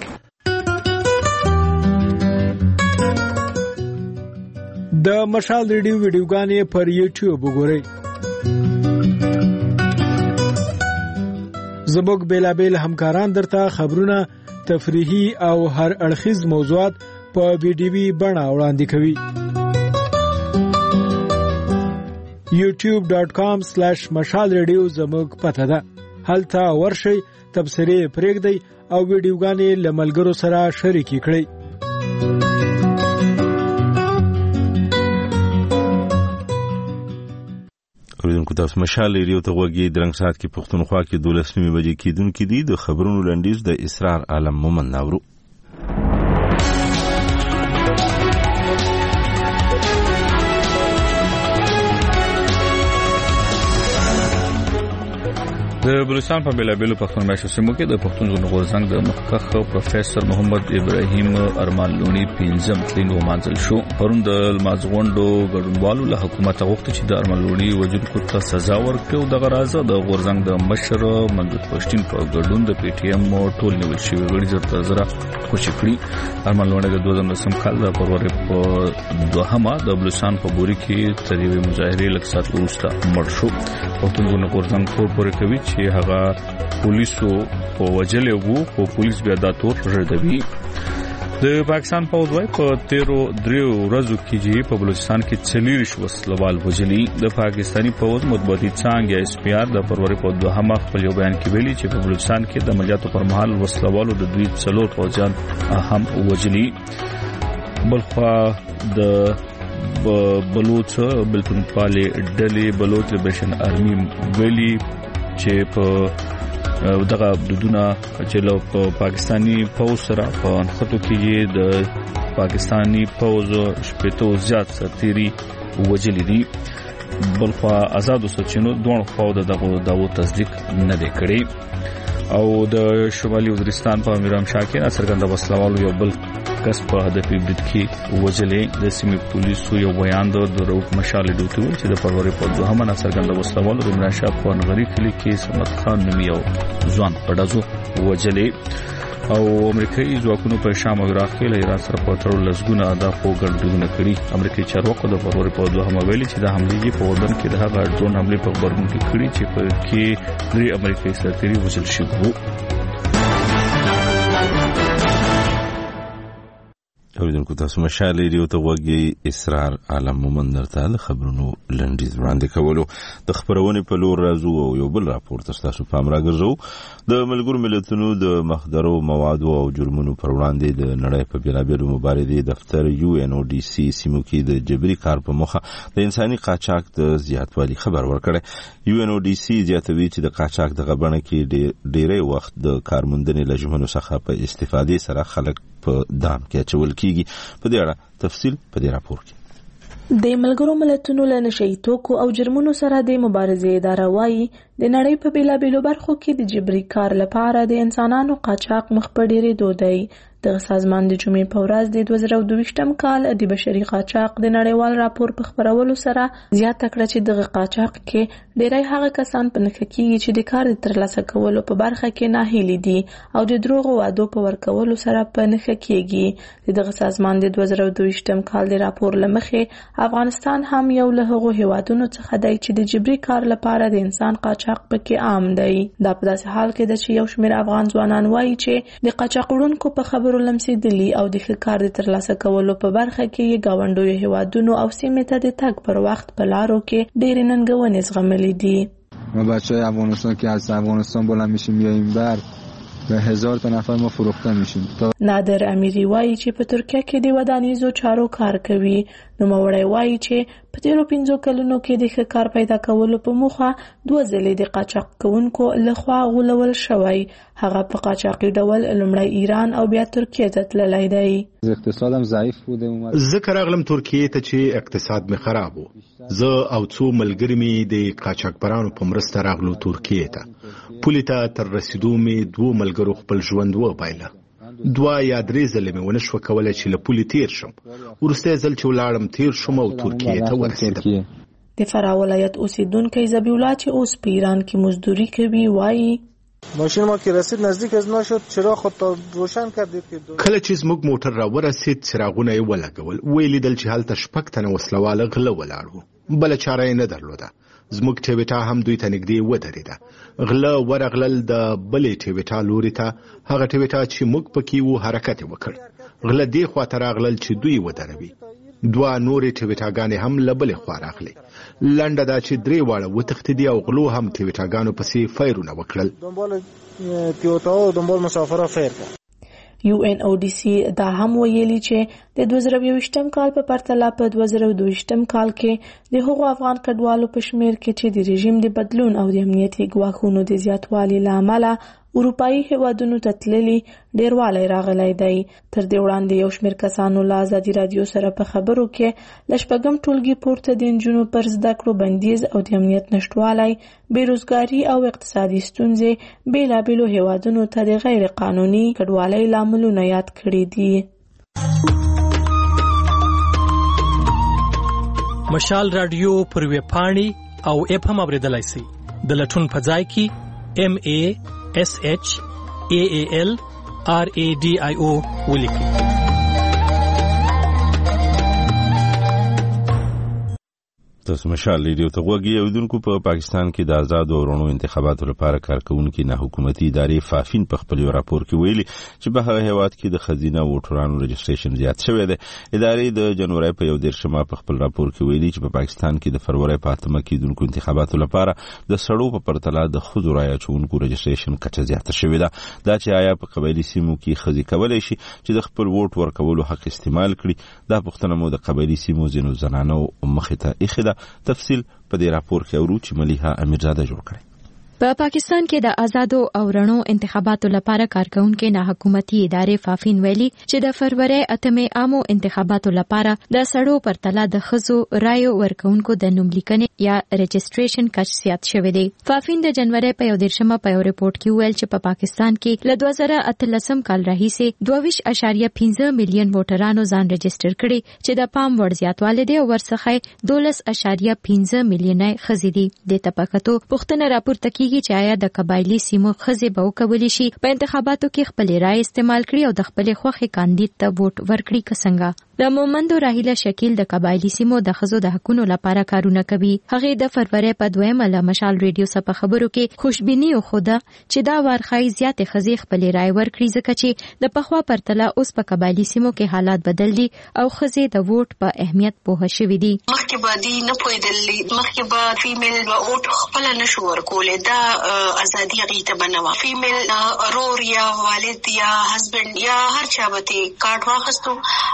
د مشال ریډیو ویډیوګانې پر یوټیوب وګورئ. زموږ بیلابیل همکاران درته خبرونه، تفریحي او هر اړخیز موضوعات په ویډیوي بڼه وړاندې کوي. یوټیوب ډاٹ کام سلیش مشال ریډیو زموږ پته ده. هلته ورشئ، تبصرې پرېږدئ او ویډیوګانې له ملګرو سره شریکې کړئ.
اوریدونکو تاسو مشال ریډیو ته غوږی درنګ سات کې پښتونخوا کې دولس نیمه بجې کېدونکې دي. د خبرونو لنډیز د اسرار عالم مومند ناورو.
د بلوچستان په بیلابیلو پښتون مېشتو سیمو کې د پښتون ژغورنې غورځنګ د مخکښ پروفیسور محمد ابراهیم ارمان لونی پنځم تلین ومانځل شو. پرون د لمازغونډو ګډونوالو له حکومت غوښتي چې د ارمان لونی وجونکو ته سزا ورکړي او دغه راز د غورځنګ د مشر منظور پښتين په ګډون د پی ټی ایم ټول نیول شوی غړي زر زره خوشی کړی. ارمان لونی د دوه زره نهم کال د فروری په دوهمه د بلوچستان په بوري کې تریوي مظاهره لکسات وروسته مړ شو. پښتون ژغورنې غورځنګ خبر پورې کوي چې هغه پولیسو په وجلې وو او پولیس بیا دا تور ردوي. د پاکستان په وای په تیرو دریو ورځو کې چې په بلوچستان کې څلوریش وسلوال وجلي. د پاکستاني پوز مطبوعاتي څانګه اس پی آر د فروری په دوهمه خپل یو بیان کې ویلي چې په بلوچستان کې د عملیاتو پر مهال وسلوالو د دوی څلور فوجیان هم وجلي. بلخوا د بلوچ بلپنپالي ډلې بلوچ لیبریشن آرمي ویلي چې په دغه دودونه چې له پاکستانی فوج سره په انخطو کې د پاکستانی فوج شپږ زیات سرتيري وجلي دي. بلخوا آزادو سرچینو دوه خو دغه داو تصدیق نه دی کړی او د شمالي وزیرستان په میرام شاه کې څرګنده وسلوالو یو بل کس په هدفي برید کې وجلې. د سیمې پولیسو یو بیان د روک مشال ډوټي و چې د فروری په دوهمه څرګنده وسلوالو د میرام شاه په نغري کلی کې سمت خان نومي یو ځوان په دازو وجلې او امریکایي ځواکونو په شام او عراق کې له ایران سره په تړلو لسګونه اهداف وګړدونه کړي. امریکایي چارواکو د فروری په دوهمه ویلي چې د حملې په وردن کې د هغه ډرون حمله په خبرونه کې کړي چې په کې درې امریکایي سرتيري وژل شوي وو.
اوریدونکو تاسو مشال ریډیو ته غوږی اسرار عالم مومند درته خبرونو لنډیز وړاندې کولو. د خبرونې په لور راځو او یو بل راپور تاسو پام راګرځو. د ملګرو ملتونو د مخدرو موادو او جرمونو پر وړاندې د نړۍ په بیلابیلو مبارزې دفتر یو ان او ډي سي سیمو کې د جبري کار په مخه د انساني قاچاق د زیاتوالي خبر ورکړی. یو ان او ډي سي زیاتوي چې د قاچاق د غبنه کې ډېری وخت د کارموندنې لجمنو څخه په استفادې سره خلک په دام کې اچول کیږي. په دې اړه تفصیل په دې راپور کې.
د ملګرو ملتونو له نشئی توکو او جرمونو سره د مبارزې اداره وايي د نړۍ په بیلابیلو برخو کې د جبري کار لپاره د انسانانو قاچاق مخ په ډیرېدو دی. د سازمان د جمعې په ورځ د دوه زره دوه ویشتم کال د بشري قاچاق د نړیوال راپور په خبرولو سره زیاته کړه چې د قاچاق کې ډېری هغه کسان په نښه کېږي چې د کار د ترلاسه کولو په برخه کې ناهیلي دي او د دروغو وعدو په ورکولو سره په نښه کېږي. د دغه سازمان د دوه زره دوه ویشتم کال د راپور له مخې افغانستان هم یو له هغو هیوادونو څخه دی چې د جبري کار لپاره د انسان قاچاق پکې عام دی. دا په داسې حال کې ده چې یو شمېر افغان ځوانان وایي چې د قاچاق وړونکو په خبرو لمسېدلي او د ښه کار د ترلاسه کولو په برخه کې یې ګاونډیو هیوادونو او سیمې ته د تګ پر وخت په لارو کې ډېرې ننګونې زغملي دي.
ما بچه‌های افغانستان که از افغانستان بلند میشیم بیاییم بر به هزار تا نفر ما فروخته میشیم.
نادر امیری وایي چې په ترکیه کې د ودانیزو چارو کار کوي. نوموړی وایي چې په تیرو پنځو کلونو کې د ښه کار پیدا کولو په موخه دوه ځلې د قاچاق کوونکو لخوا غولول شوی. هغه په قاچاقي ډول لومړی ایران او بیا ترکیه ته تللی دی.
اقتصادم ضعیف بوده اومد.
زه راغلم ترکیه ته چې اقتصاد می خراب و. زه او څو ملګری می د قاچاقبرانو په مرسته راغلو ترکیه ته. پولې ته تر رسیدو می دوه ملګرو خپل ژوند وبایله. دوه یا درې ځله مې ونه شوه کولی چې له پولې تیر شم. وروستی ځل چې ولاړم تیر شم او ترکیې ته ورسېدم.
د فراه ولایت اوسیدونکی ذبیح الله چې اوس په ایران کې مزدوري کوي وایي
ماشین ما که رسید نزدیک از ما شد چراغ خود تا روشن کردید که
کله چې زموږ موټر را ورسید څراغونه یې ولګول. ویې لیدل چې هلته شپږ تنه وسلواله غله ولاړ وو. بله چاره یې نه درلوده. زموږ ټیوټا هم دوی ته نږدې ودرېده. غله ورغلل د بلې ټیوټا لوري ته. هغه ټیوټا چې موږ پکې وو حرکت یې وکړ. غله دې خواته راغلل چې دوی ودروي. دوه نورې ټیوټاګانې هم له بلې خوا راغلې. لنډه دا چې درې واړه وتښتېدې او غلو هم ټیوټاګانو پسې فیرونه وکړل.
دنبال ټیوټا او دنبال مسافرا فیر کړ.
یو ان او ډي سي دا هم ویلي چې د دوه زره یوویشتم کال په پرتله په دوه زره دوه ویشتم کال کې د هغو افغان کډوالو په شمیر کې چې د رژیم د بدلون او د امنیتي ګواښونو د زیاتوالي له امله اروپایي هیوادونو ته تللي ډیروالی راغلی دی. تر دې وړاندې یو شمېر کسانو له ازادي راډیو سره په خبرو کې له شپږم ټولګي پورته د نجونو پر زده کړو بندیز او د امنیت نشتوالی، بېروزګاري او اقتصادي ستونزې بېلابېلو هیوادونو ته د غیر قانوني کډوالۍ لاملونه یاد کړي دي.
مشال رادیو پر ویبپاڼې او اپ هم اورېدلی سئ. د لټون په ځای کې ام ای اس ایچ ای ای ایل آر ای ډي آی او ولیکئ.
تاسو مشال ریډیو ته غوږی اوریدونکو. په پاکستان کې د آزاد او رڼو انتخاباتو لپاره کارکونکو نه حکومتي ادارې فافین په خپل راپور کې ویلي چې په هغه هیواد کې د خزینه ووټرانو رجسټریشن زیات شوی دی. ادارې د جنوري په یو دیرشمه په خپل راپور کې ویلي چې په پاکستان کې د فروری په اتمه کېدونکو انتخاباتو لپاره د سړو په پرتله د ښځو رایه اچوونکو رجسټریشن کچه زیاته شوې ده. دا چې آیا په قبایلي سیمو کې ښځې کولی شي چې د خپل ووټ ورکولو حق استعمال کړي، دا پوښتنه مو د قبایلي سیمو ځینو زنانو مخې ته ایښې ده. تفصیل په دې راپور کې اورو چې ملیحه امیرزاده جوړ کړي.
په پاکستان کې د آزادو او رڼو انتخاباتو لپاره کارکونکو نه حکومتي ادارې فافین ویلي چې د فروری اتمې عامو انتخاباتو لپاره د سړو پرتله د ښځو رایو ورکونکو د نوم لیکنې یا رجسټریشن کچ زیات شوی دی. فافین د جنوري په یو دیرشمه په یو ریپورت کې ویل چې په پاکستان کې له دوه زره اتلسم کال راهیسې دوه ویشت اعشاریه پنځه میلیون ووټرانو ځان رجسټر کړي چې د پام وړ زیاتوالی دی او ورڅخه دولس اعشاریه پنځه میلیونه ښځې دي. د تپکتو پوښتنه راپورته کیږي چې آیا د قبایلي سیمو ښځې به وکولی شي په انتخاباتو کې خپلې رایې استعمال کړي او د خپلې خوښې کاندید ته ووټ ورکړي که څنګه. د مومندو راهیله شکیل د قبایلي سیمو د ښځو د حقونو لپاره کارونه کوي. هغې د فروری په دویمه له مشال ریډیو سره په خبرو کې خوشبیني وښوده چې دا وار ښایي زیاتې ښځې خپلې رایې ورکړي ځکه چې د پخوا پرتله اوس په قبایلي سیمو کې حالات بدل دي او ښځې د ووټ په اهمیت پوهه شوي دي.
مخکې به دي نه پوهېدل، مخکې به فیمیل به ووټ خپله نه شو ورکولی. دا ازادي هغې ته به نه وه. فیمیل رور یا والد یا هسبنډ یا هر چا به ترې کارډ واخیستو، هغې ته به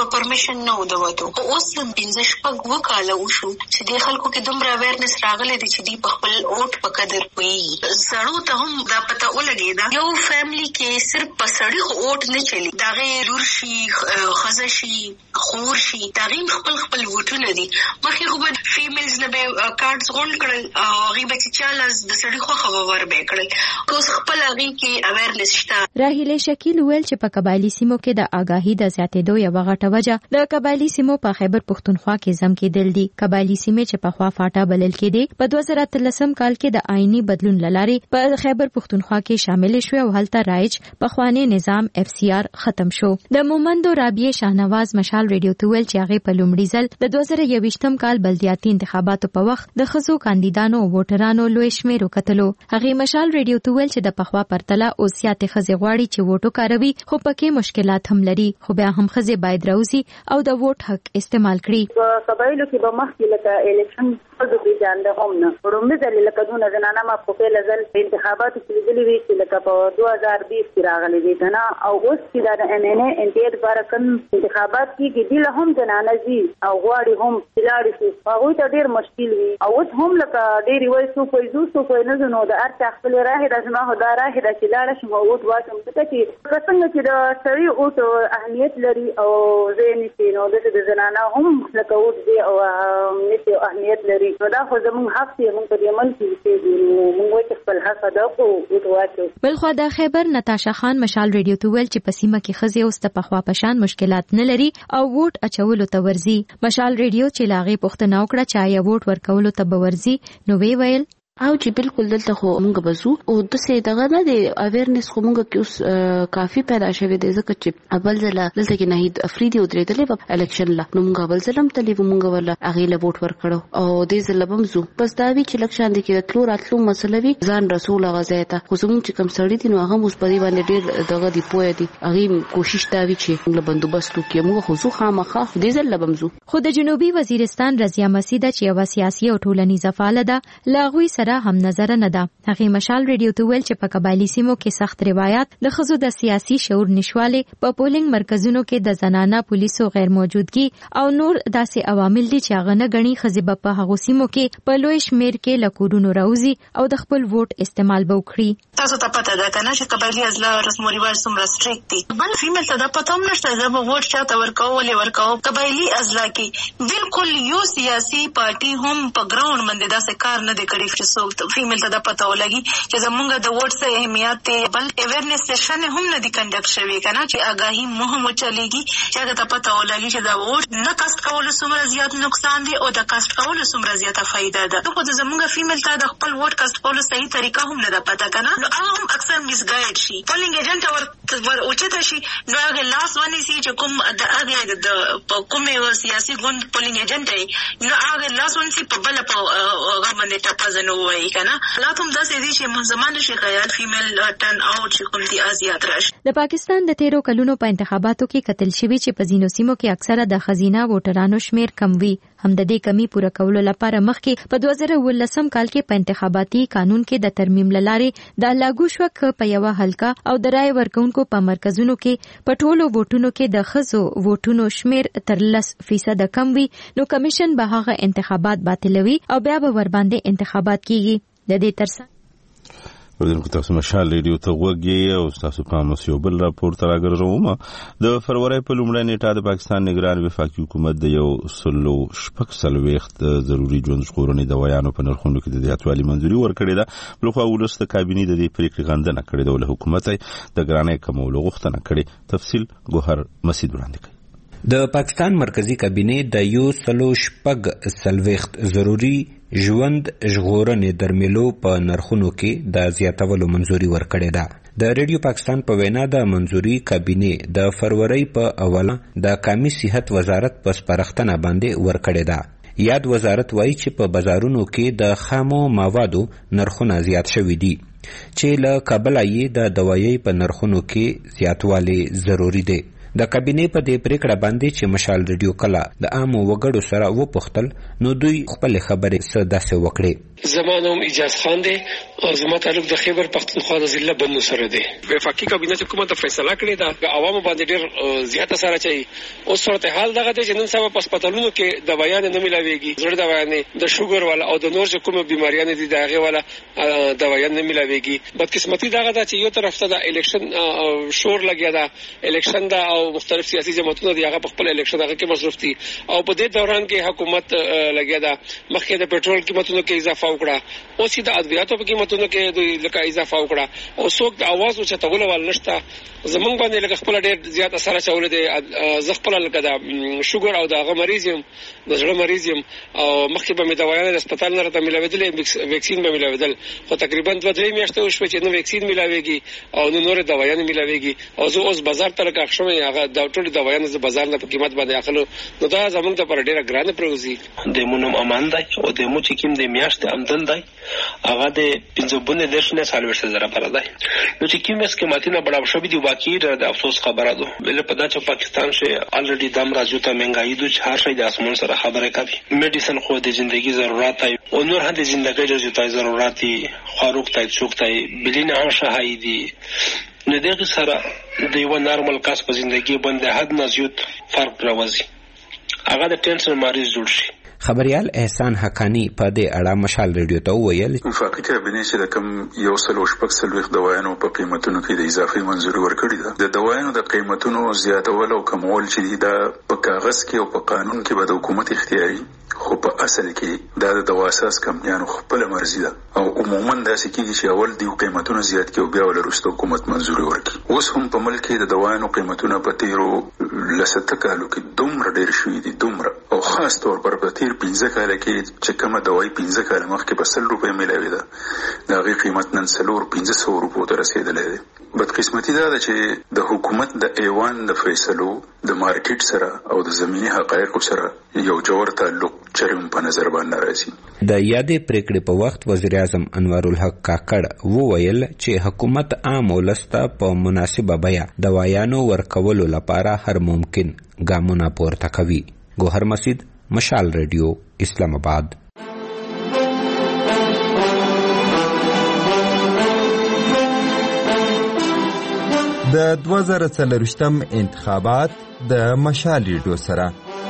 په پرمیشن نه ودوتو. اوس پنځه شپږ وکاله وشو چې د خلکو کې دومره اویرنس راغلی دی چې دی په خپل اوټ په قدر پوهیږي. سړو ته هم دا پته ولګېده یو فیملی کې صرف په سړي خو اوټ نه چلی، د هغې لور شي، ښځه شي، خور شي، د هغې خپل خپل ووټونه دي. مخکې خو به فیمیلز نه به کارډز غونډ کړل او هغې به چې چاله د سړي خوښه به ور به یې کړل. اوس خپل هغې کې اویرنس شته.
راهیلې شکیل وویل چې په قبایلي سیمو کې د آګاهي د زیاتېدو یوه غټه وجه د قبایلي سیمو په خیبر پښتونخوا کې زم کېدل دي. قبایلي سیمې چې پخوا فاټا بلل کېدې په دوه زره اتلسم کال کې د آئینی بدلون له لارې په خیبر پښتونخوا کې شامل شوې او هلته رایج پخوانی نظام اف سی آر ختم شو. د مومندو رابعه شاهنواز مشال ریډیو ته ویل چې هغې په لومړي ځل د دوه زره یوویشتم کال بلدیاتي انتخاباتو په وخت د ښځو کاندیدانو او ووټرانو لوی شمېر وکتلو. هغې مشال ریډیو ته ویل چې د پخوا پرتله اوس زیاتې ښځې غواړي چې ووټ وکاروي، خو پکې مشکلات هم لري، خو بیا هم ښځې باید راوځي او د ووټ حق استعمال کړي.
په قبایلو کې به مخکې لکه الیکشن ښځو پېژانده هم نه، په لومړي ځل لکه دونه زنانه ما په پیله ځل په انتخاباتو کې لیدلي وي چې لکه په دوه هزار بیس کې راغلي دي که نه، او اوس چې دا د ایم این اے انټي لپاره کوم انتخابات کېږي دې له هم زنانه ځي او غواړي هم چې لاړې شي، هغوی ته ډېر مشکل وي. او اوس هم لکه ډېرې وایي څوک وایي ځو څوک وایي نه ځو، نو د هر چا خپلې راهې ده. زما خو دا راهې ده چې لاړه شم او اوټ واچوم، ځکه چې که څنګه چې د سړي اوټ اهمیت لري او ځای نیسي، نو داسې د زنانه هم لکه اوټ دی او نیسي او اهمیت لري. نو دا خو زموږ حق دی، موږ په دې عمل کې اوسېږو، نو موږ وایو چې خپل حق ادا کړو اوټ واچو.
بلخوا د خیبر نتاشا خان مشال ریډیو ته ویل چې په سیمه کې ښځې اوس د پخوا په شان مشکلات نه لري او ووټ اچولو ته ورځي. مشال ریډیو چې له هغې پوښتنه وکړه چې آیا ووټ ورکولو ته به ورځي، نو ویې ویل
او چې بالکل دلته خو مونږ بزو او دسه دغه نه دی اویرنس خو مونږ کې اوس کافي پیدا شوی دی، ځکه چې اول ځل دلته کې نهید افریدي ودرېدلې په الیکشن لا نو مونږ اول ځل هم تلې مونږ ولا هغه له ووټ ورکړو او دې ځل به مزو بس دا وی چې الیکشن د کې تلو راتلو مسله وی ځان رسول غزایته خو زموږ چې کم سړی دي نو هغه اوس په دې باندې ډېر دغه دی پوهه دي، هغه کوشش دا وی چې موږ بندوبست وکړو موږ خو زو خامخا دې ځل لبمزو.
خو د جنوبي وزیرستان رضیا مسیده چې یو سیاسي او ټولنیزه فعال ده لاغوي سره هم نظر نه ده. هغه مشال ریډیو ته ویل چې په قبایلی سیمو کې سخت روایت د ښځو د سیاسي شعور نشواله، په پولینګ مرکزونو کې د زنانه پولیسو غیر موجودګي او نور داسې عوامل دي چې هغه نه غني ښځې په هغو سیمو کې په لوی شمیر کې لکورونو راوځي او د خپل ووټ استعمال به وکړي.
تاسو ته پته ده کنه چې قبایلی ازلا رسم او رواج څومره سټریکټ دي، بل فیمیل ته دا پته هم نشته چې به ووټ چاته ورکول ورکاو. قبایلی ازلا کې بالکل یو سیاسي پارټي هم په ګراوند باندې داسې کار نه دی کړی چې څوک فیمیل ته دا پته ولګي چې زمونږ د ووټ څه اهمیت دی. بل اویرنس سیشن هم نه دی کنډکټ شوی کنه چې آگاهی مهم چلیږي چې هغه ته پته ولګي چې دا ووټ نه کاست کول څومره زیات نقصان دی او د کاست کول څومره زیاته فائدہ ده. خو د زمونږ فیمیل ته د خپل ووټ کاست کول صحیح طریقه هم نه ده پته کنه، نو هغه هم اکثر میس ګایډ شي. پولینګ ایجنټ ور اوچته شي نو هغه لاس ونیسي چې کوم د هغه د کومه سیاسي ګوند پولینګ ایجنټ دی نو هغه لاس ونیسي په بل په هغه باندې ټاپازنه وایي کنه. لاتم داسې دي چې زمانه شي خیال فیمیل ټرن اوټ چې کوم دي ازیات راشي.
د پاکستان د تیرو کلونو په انتخاباتو کې کتل شوی چې په ځینو سیمو کې اکثره د خزینه ووټرانو شمیر کم وي. هم د دې کمی پوره کولو لپاره مخکې په دوه زره ولسم کال کې په انتخاباتي قانون کې د ترمیم لارې د لاګو شو ک په یو حلقه او د رای ورکونکو په مرکزونو کې په ټولو ووټونو کې د خزو ووټونو شمیر تر لس فیصد کم وي، نو کمیشن به هغه انتخابات باطلوي او بیا به ور باندې انتخابات کیږي. د دې ترڅنګ
ودونکو تاسو مشال ریډیو ته وګورئ او تاسو په مسیو بل راپور تر راګرځوم. د فروری په لومړۍ نیټه د پاکستان نگران وفاقي حکومت د یو سلو شپږ سلويخت ضروري ژوند ژغورنې دوايانو په نرخونو کې د زیاتوالي منځوري ورکړې ده. بلخو ولس د کابینې د دې پریکړې غندنه کړې ده او له حکومت د ګرانۍ کمولو غوښتنه کړې. تفصیل ګوهر مسید وړاندې کوي.
د پاکستان مرکزی کابینې د یو سلو شپږ سلويخت ضروري ژوند ژغورنې درملو په نرخونو کې د زیاتولو منځوري ورکړې ده. د ریډیو پاکستان په وینا د منځوري کابینې د فروری په اوله د قومي صحت وزارت په سپارښتنه باندې ورکړې ده. یاد وزارت وایي چې په بازارونو کې د خامو موادو نرخونه زیات شوي دي چې له کابل یې د دوايي په نرخونو کې زیاتوالی ضروری دی. د کابینې په دې پریکړه باندې چې مشال ریډیو کله د عامو وګړو سره وپوښتل نو دوی خپل خبرې څه داسې وکړې.
زما نوم اجاز خان دی او زما تعلق د خیبر پختونخوا د ضلع بنو سره دی. وفاقي کابینه حکومت فیصله کړې ده عوامو باندې ډېر زیاته سره چي اوس صورتحال دغه دی چې نن سبا په هسپتالونو کې دوايان نه ملاويږي، زړه دوايان د شوګر والا او د نور چې کومه بيماریاں دي دغه والا دوايان نه ملاويږي. بدقسمتي دغه ده چې یو طرف ته د الیکشن شور لګیا ده، الیکشن دا او مختلف سیاسي جماعتونه دی هغه په خپل الیکشن هغه کې مصروف دي او په دې دوران کې حکومت لګیا ده مخکې د پېټرول قیمتونو کې اضافه وکړه او سیده ادویاتو په قیمتونو کې دوی لکه اضافه وکړه او څوک د اواز او چتغول ول نشته. زمونږ باندې لکه خپل ډېر زیات اثر چول دي زغپل لکه د شوګر او د هغه مریض یم د زړه مریض یم او مخکې به مې دوايان د هسپتال نه راته ملاوېدلې، ویکسین به ملاوېدل خو تقریبا دوه درې میاشتې وشوه چې نو ویکسین ملاوېږي او نو نور دوايان ملاوېږي او زه اوس بازار ته لکه شوم هغه د ټول دوايان ز بازار نه په قیمت باندې اخلو نو دا زمونږ ته پر ډېر ګرانه پروزي. د مونږ امان دی او د مو چې کوم د میاشتې آمدن دی هغه د پنځه بونه د شنه سال ورسره زره پر دی نو چې کوم اس کې ماتینه بڑا شوبې دی واقعي د افسوس خبره ده بل په دا چې پاکستان شه الریډي دم راځو ته مهنګایي د هر شي د اسمان سره خبره کوي. میډیسن خو د ژوندۍ ضرورت دی او نور هم د ژوندۍ د ضرورت دی خاروق ته څوک ته بلینه هم شهاي دي نو دغه سره د یو نارمل کس په ژوندۍ باندې حد نه زیات فرق راوځي هغه د ټینشن مریض جوړ شي.
خبريال احسان حقانی په دې اړه مشال ریډیو ته ویل
وفاقي کابینه چې د کم یو سل او شپږ سلويخ دوايانو په قیمتونو کې د اضافي منځوري ورکړي ده. د دوايانو د قیمتونو زیاتول او کمول چې دا په کاغذ کې او په قانون کې به د حکومت اختیاري خو په اصل کې دا د دوا اساس کمپنیانو خپل مرزي ده او عموما داسې کېږي چې اول دی قیمتونه زیات کې او بیا ولرسته حکومت منځوري ورکړي. اوس هم په ملک کې د دوايانو قیمتونه په تیرو لسته کالو کې دومره ډېر شوي دي دومره او خاص طور پر په تیر پنځه کال کې چې کومه دوايي پنځه کال مخکې په سل روپۍ ملاوي ده د هغې قیمت نن څلور پنځه سوه روپو ته رسېدلی دی. بدقسمتي دا ده چې د حکومت د ایوان د فیصلو د مارکیټ سره او د زمینی حقایقو سره یو جوړ تعلق چرم په نظر باندې راځي.
د یادې پریکړې په وخت وزیر اعظم انور الحق کاکړ وویل چې حکومت عام ولسته په مناسبه بیه دوايانو ورکولو لپاره هر ممکن ګامونه پورته کوي. ګوهر مسجد، مشال ریډیو، اسلام آباد.
د دوه زره څلرویشتم انتخابات د مشال ریډیو سره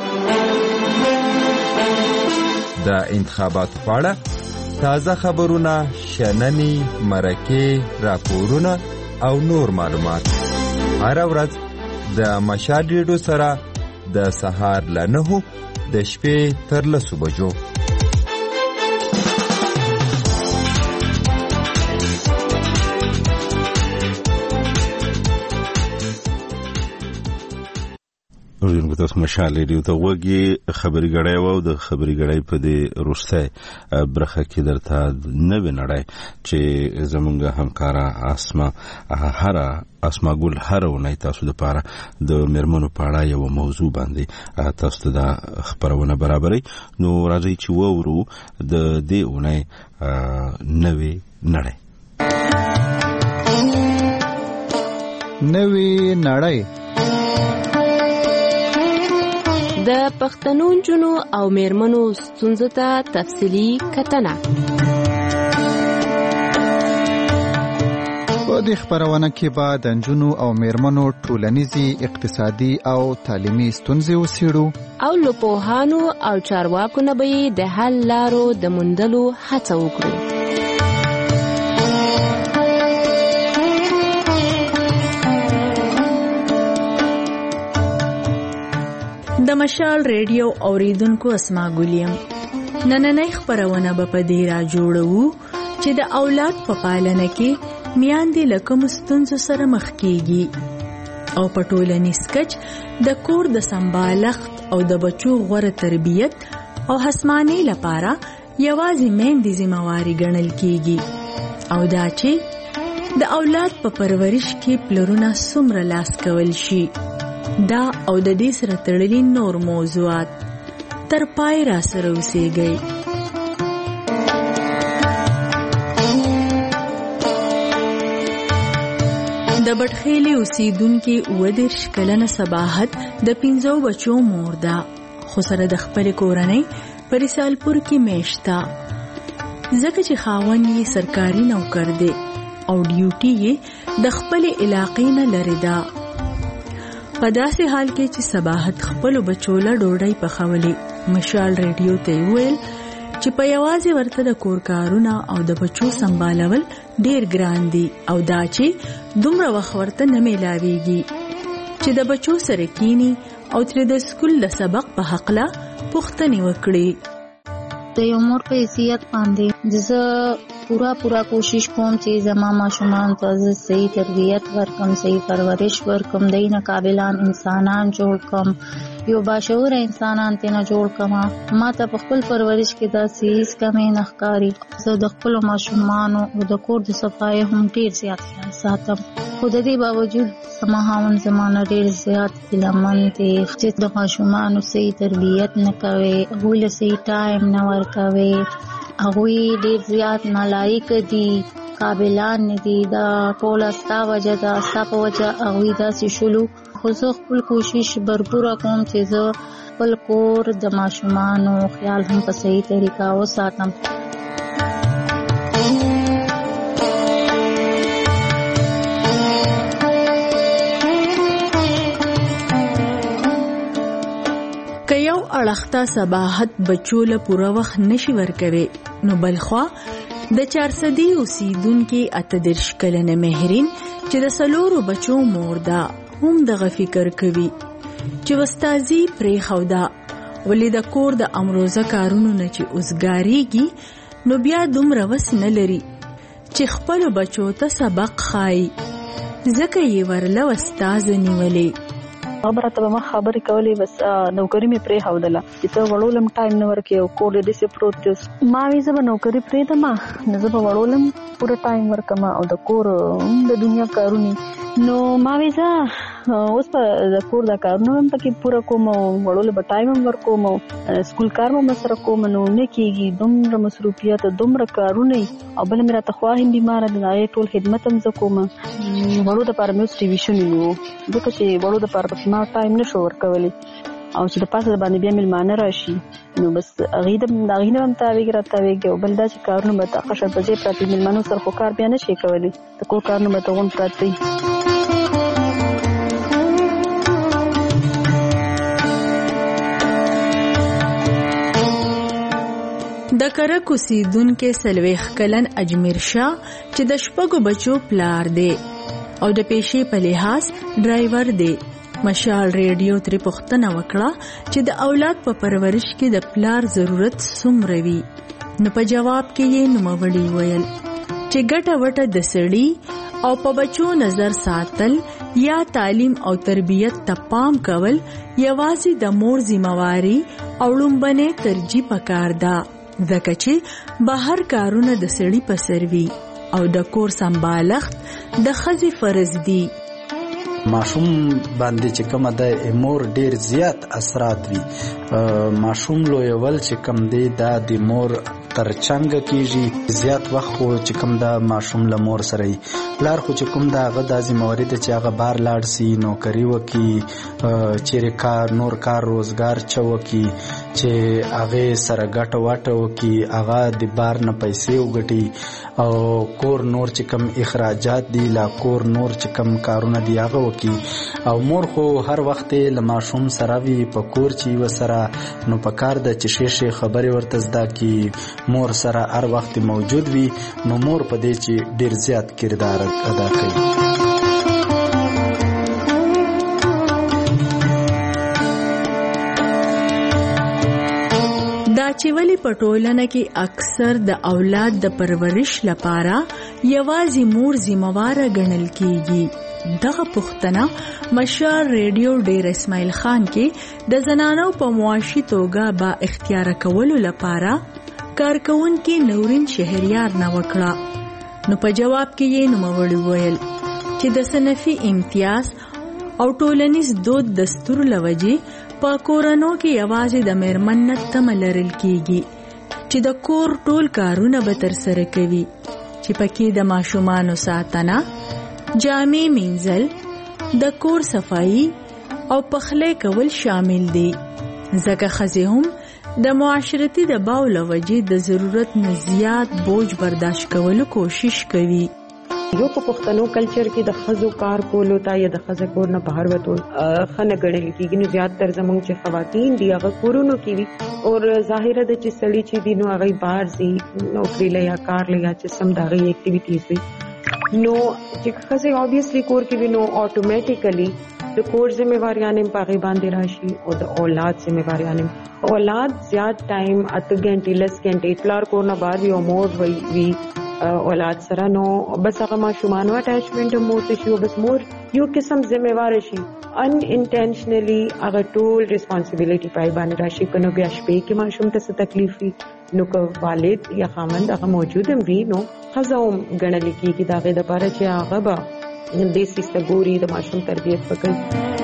د انتخاباتو په اړه تازه خبرونه، شننې، مرکې، راپورونه او نور معلومات هر ورځ د مشال ریډیو سره د سهار له نهو د شپې تر لسو بجو.
ورته تاسو مشال ریډیو ته وګورئ. خبري غړای وو د خبري غړای په دې روسته برخه کې درته نوې نړۍ چې زمونږ همکارا اسما هر اسما ګل هرونه تاسو د پاره د مرمنو په اړه یو موضوع باندې تاسو ته د خبرونه برابرۍ. نو راځي چې وورو د دې اونۍ نوې نړۍ
نوې نړۍ
د پښتنو جنو او میرمنو ستونزو ته تفصیلی کتنه.
په دې خبرونه کې به د جنو او میرمنو ټولنیزي، اقتصادي او تعلیمي ستونزې وڅېړو
او له پوهانو او چارواکو نه به د حل لارو د موندلو هڅه وکړو.
د مشال ریډیو اوریدونکو اسما ګولیم نننۍ خبرونه به په دې را جوړو چې د اولاد په پالنه کې میاندې له کوم ستونزو سره مخ کیږي او په ټولنیز کچ د کور د سمبالښت او د بچو غوره تربیت او هسمانۍ لپاره یوازې میندې ذمہواري ګڼل کیږي او دا چې د اولاد په پرورش کې پلرونه څومره لاس کول شي. دا او د دې سره تړلي نور موضوعات تر پای را سره اوسېږئ. د بټخیلې اوسیدونکو ودرش کلنه صباحت د پنځو بچو مور ده، خو سره د خپل کورنۍ په رسالپور کې میشته، ځکه چې خاوند یې سرکاري نوکر دی او ډیوټي یې د خپل علاقې نه لري ده. په داسې حال کې چې صباحت خپل بچو له ډوډۍ پخولې، مشال ریډیو ته ویل چې په یوازې ورته د کور کارونه او د بچو سمبالول ډیر ګران دي او دا چې دومره وخت ورته نه میلاویږي چې د بچو سره کینی او تر د سکول د سبق په حقله پوښتنې وکړي.
د یو مور په حیثیت باندې زه پورا پورا کوشش کوم چې زما ماشومان ته صحیح تربیت ورکم، صحیح پرورش ورکم، دینه قابلان انسانان جوړ کم، یو باشعور انسانان تینا جوړ کما. ما ته په خپل پرورش کې دا سیس کمې نه ښکاري. زه د خپل ماشومانو او د کور د صفای هم ډیر زیات خیال ساتم، خو د دې باوجود زما خاوند زمانه ډیر زیات علمن دی چې د ماشومانو صحیح تربیت نه کوي، هغوی له صحیح ټایم نه ورکوي، هغوی ډیر زیات نالایق دي، قابلان نه دي. دا ټوله ستا وجه ده، ستا په وجه هغوی داسې شولو. خو زه خپل کوشش برپوره کوم چې زه خپل کور د ماشومانو خیال هم په صحیح طریقه وساتم.
که یو اړخته صباحت بچو له پوره وخت نشي ورکوي، نو بلخوا د چارسدي اوسیدونکو اته دېرش کلنه مهرین چې د سلورو بچو مور ده هم دغه فکر کوي چې وستازي پرې خودا ولې د کور د امروزه کارونو نه چې اوسګاریږي نو بیا دومره وس نه لري چې خپل بچو ته سبق خای، ځکه یې ورله استاد نیولې.
خبره ته ما خبرې کولې، بس نوکری مې پرې هودله چې ته وړولم ټایم نه ورکې او کور دې سي پروت ما وی زه به نوکری پرې دما نه زه به وړولم پوره ټایم ورکما او د کور د دنیا کارونه. نو ما وی زه اوس په د کور د کارونه هم پکې پوره کوم او وړول به ټایم هم ورکوم او سکول کار مې سره کوم. نو نه کېږي دومره مصروفیت دومره کارونه او بل مې راته خوا هم بیمار ده، هغې ټول خدمت هم زه کوم. وړو دپاره مې اوس ټي وي شونې نه و، ځکه چې وړو دپاره پکې ما ټایم نه شو ورکولی او چې د پاسه باندې بیا میلمانه راشي نو بس هغې د هغې نه هم تاویږي را تاویږي او بل دا چې کارونه به ته قشر په ځای پراته میلمانو سره خو کار بیا نه شي کولی، د کور کارونه به ته غونډ پراته وي.
د کرک اوسیدونکو سلويخ کلن اجمیر شاه چې د شپږو بچو پلار دی او د پیشې په لحاظ ډرایور دی، مشال ریډیو ترې پوښتنه وکړه چې د اولاد په پرورش کې د پلار ضرورت څومره وي، نو په جواب کې یې نوموړي ویل چې ګټه وټه د سړي او په بچو نظر ساتل یا تعلیم او تربیت ته پام کول یوازې د مور ذمہواری او لومبنه ترجیح پکار ده، ځکه چې بهر کارونه د سړي په سر وي او د کور سمبالښت د ښځې فرض دي.
ماشوم باندې چې کومه د مور ډیر زیات اثرات وي، ماشوم لویول چې کوم دی دا د مور تر څنګ کیږي، زیات وخت خو چې کوم دا ماشوم له مور سره وي، پلار خو چې کوم دا هغه د ذمہواری ده چې هغه بار لاړ سي، نوکري وکړي، چیرې کار نور کار روزګار چ وکړي چې هغه سره ګټه واټه وکړي، هغه د بار نه پیسې وګټي او کور نور چې کوم اخراجات دي لا کور نور چې کوم کارونه دي هغه وکړي. او مور خو هر وخت له ماشوم سره وي په کور چې وسره، نو په کار د چې شي شي خبرې ورته زده کی، مور سره هر وخت موجود وي، نو مور په دې چې ډیر زیات کردار ادا کوي.
دا چې ولی په ټولنه کې اکثر د اولاد د پرورش لپاره یوازې مور ذمہوار ګڼل کیږي، دغه پوښتنه مشال ریډیو ډیر اسماعیل خان کې د زنانو په معاشي توګه با اختیار کولو لپاره کارکونکو نورین شهریار نه وکړه، نو په جواب کې یې نوموړي ویل چې د صنفي امتیاز او ټولنیز دود دستور لوجې په کورونو کې یوازې د میرمن نه تمه لرل کیږي چې د کور ټول کارونه به تر سره کوي، چې پکې د ماشومانو ساتنه، جامې مینځل، د کور صفائی او پخلی کول شامل دي، ځکه ښځې هم د معاشرتي دباو له وجې د ضرورت نه زیات بوج برداشت کولو کوشش کوي.
یو په پښتنو کلچر کې د ښځو کار کولو ته یا د ښځې کور نه بهر وتو ښه نه ګڼل کېږي، نو زیاتره زموږ چې خواتین دي هغه کورونو کې وي او ظاهره ده چې سړي چې دي نو هغه بهر ځي نوکري له یا کار له یا چې سم د هغې اکټیویټیز وي، نو چې ښځې اوبیسلی کور کې وي نو اټومیټیکلی د کور ذمہواریاں په هغې باندې راشي او د اولاد ذمہواریاں. اولاد زیات ټایم اته ګنټې لس ګنټې پلار کور نه بهر وي او مور وي اولاد سره، نو بس هغه ماشومانو اټیچمنټ هم ورته شي او بس مور یو قسم ذمہواره شي، ان انټینشنلی هغه ټول ریسپانسبیلیټي پای باندې راشي. که نو بیا شپې کې ماشوم ته څه تکلیف وي نو که والد یا خاوند هغه موجود هم وي نو ښځه هم ګڼل کېږي د هغې دپاره چې هغه به دې سیس ته ګوري، د ماشوم تربیت وکړي.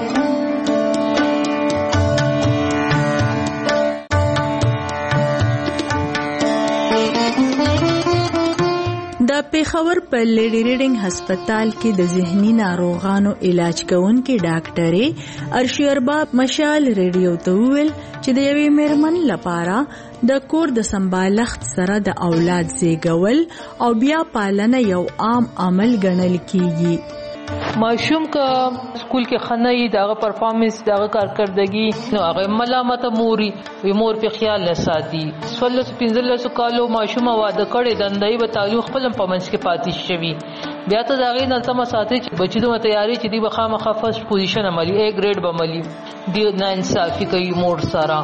د پیښور په لیډي ریډینګ هسپتال کې د ذهني ناروغانو علاج کوونکې ډاکټرې ارشی ارباب مشال ریډیو ته وویل چې د یوې میرمن لپاره د کور د سمبالښت سره د اولاد زیږول او بیا پالنه یو عام عمل ګڼل کیږي.
ماشوم کا سکول کې خنۍ دغه پرفارمنس دغه کارکردګي نو هغه ملامت موري وي، مور په خیال نه ساتي. سولس پنځلس کالو ماشوم واده کړي دندای به تعلق خپل په منځ کې پاتې شوی، بیا ته دغه نه تم ساتي چې بچی دوه تیاری چې دی بخامه خفص پوزیشن عملی اے گریډ بملی دی نه انصافي کوي مور سره.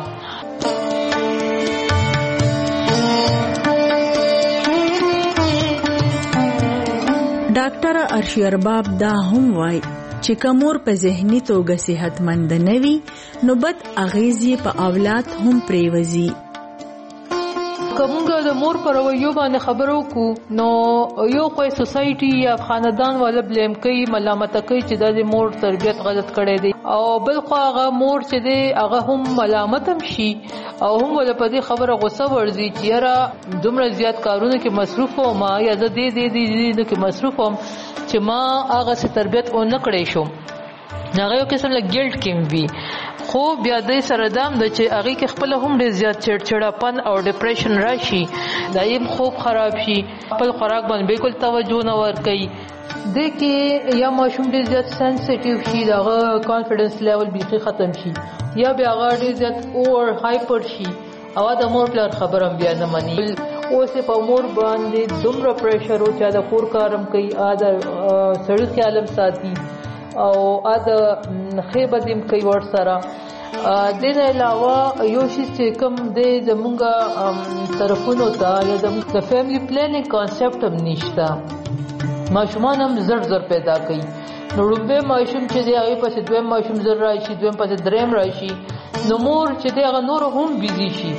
ډاکټر ارشی ارباب دا هم وای چې کمور په ذهني توګه صحتمند نه وي نو بد اغیزې په اولاد هم پریوزي.
کومګه د مور پر رویو باندې خبرو کو نو یو کوئی سوسایټي یا خاندان والا بلیم کوي، ملامت کوي چې د مور تربیت غلط کړي دي، او بل خو هغه مور چې دی هغه هم ملامت هم شي او هم ول په دې خبره غوسه ورځي چې یاره دومره زیات کارونه کې مصروف وم یا زه دې دې دې کې مصروف وم چې ما هغه څه تربیت او نه کړې شم. هغه یو قسم له ګیلټ کې وي، خو بیا دې سره دام د چې هغه کې خپل هم ډېر زیات چړچړاپن او ډیپریشن راشي، دایم خوب خراب شي، خپل خوراک باندې بالکل توجه نه ورکوي. دې کې یا ماشوم ډېر زیات سنسټیو شي، دغه کانفیډنس لیول بیخي ختم شي، یا بیا هغه ډېر زیات اور هایپر شي او د مور پلار خبره بیا نه مني. اوس په مور باندې دومره پریشر او چې د کور کارم کوي، ا د سړی خیالم ساتي او ا د خیبه دیم کوي ور سره. د دې علاوه یو شی چې کوم د زمونږه طرفونو ته یا د فیملی پلانینګ کانسپټ هم نشته، ماشومان هم زر زر پیدا کوي. نو لومبه ماشوم چې دی هغه پسې دویم ماشوم زر راشي، دویم پسې دریم راشي، نو مور چې دی هغه نور هم بیزی شي.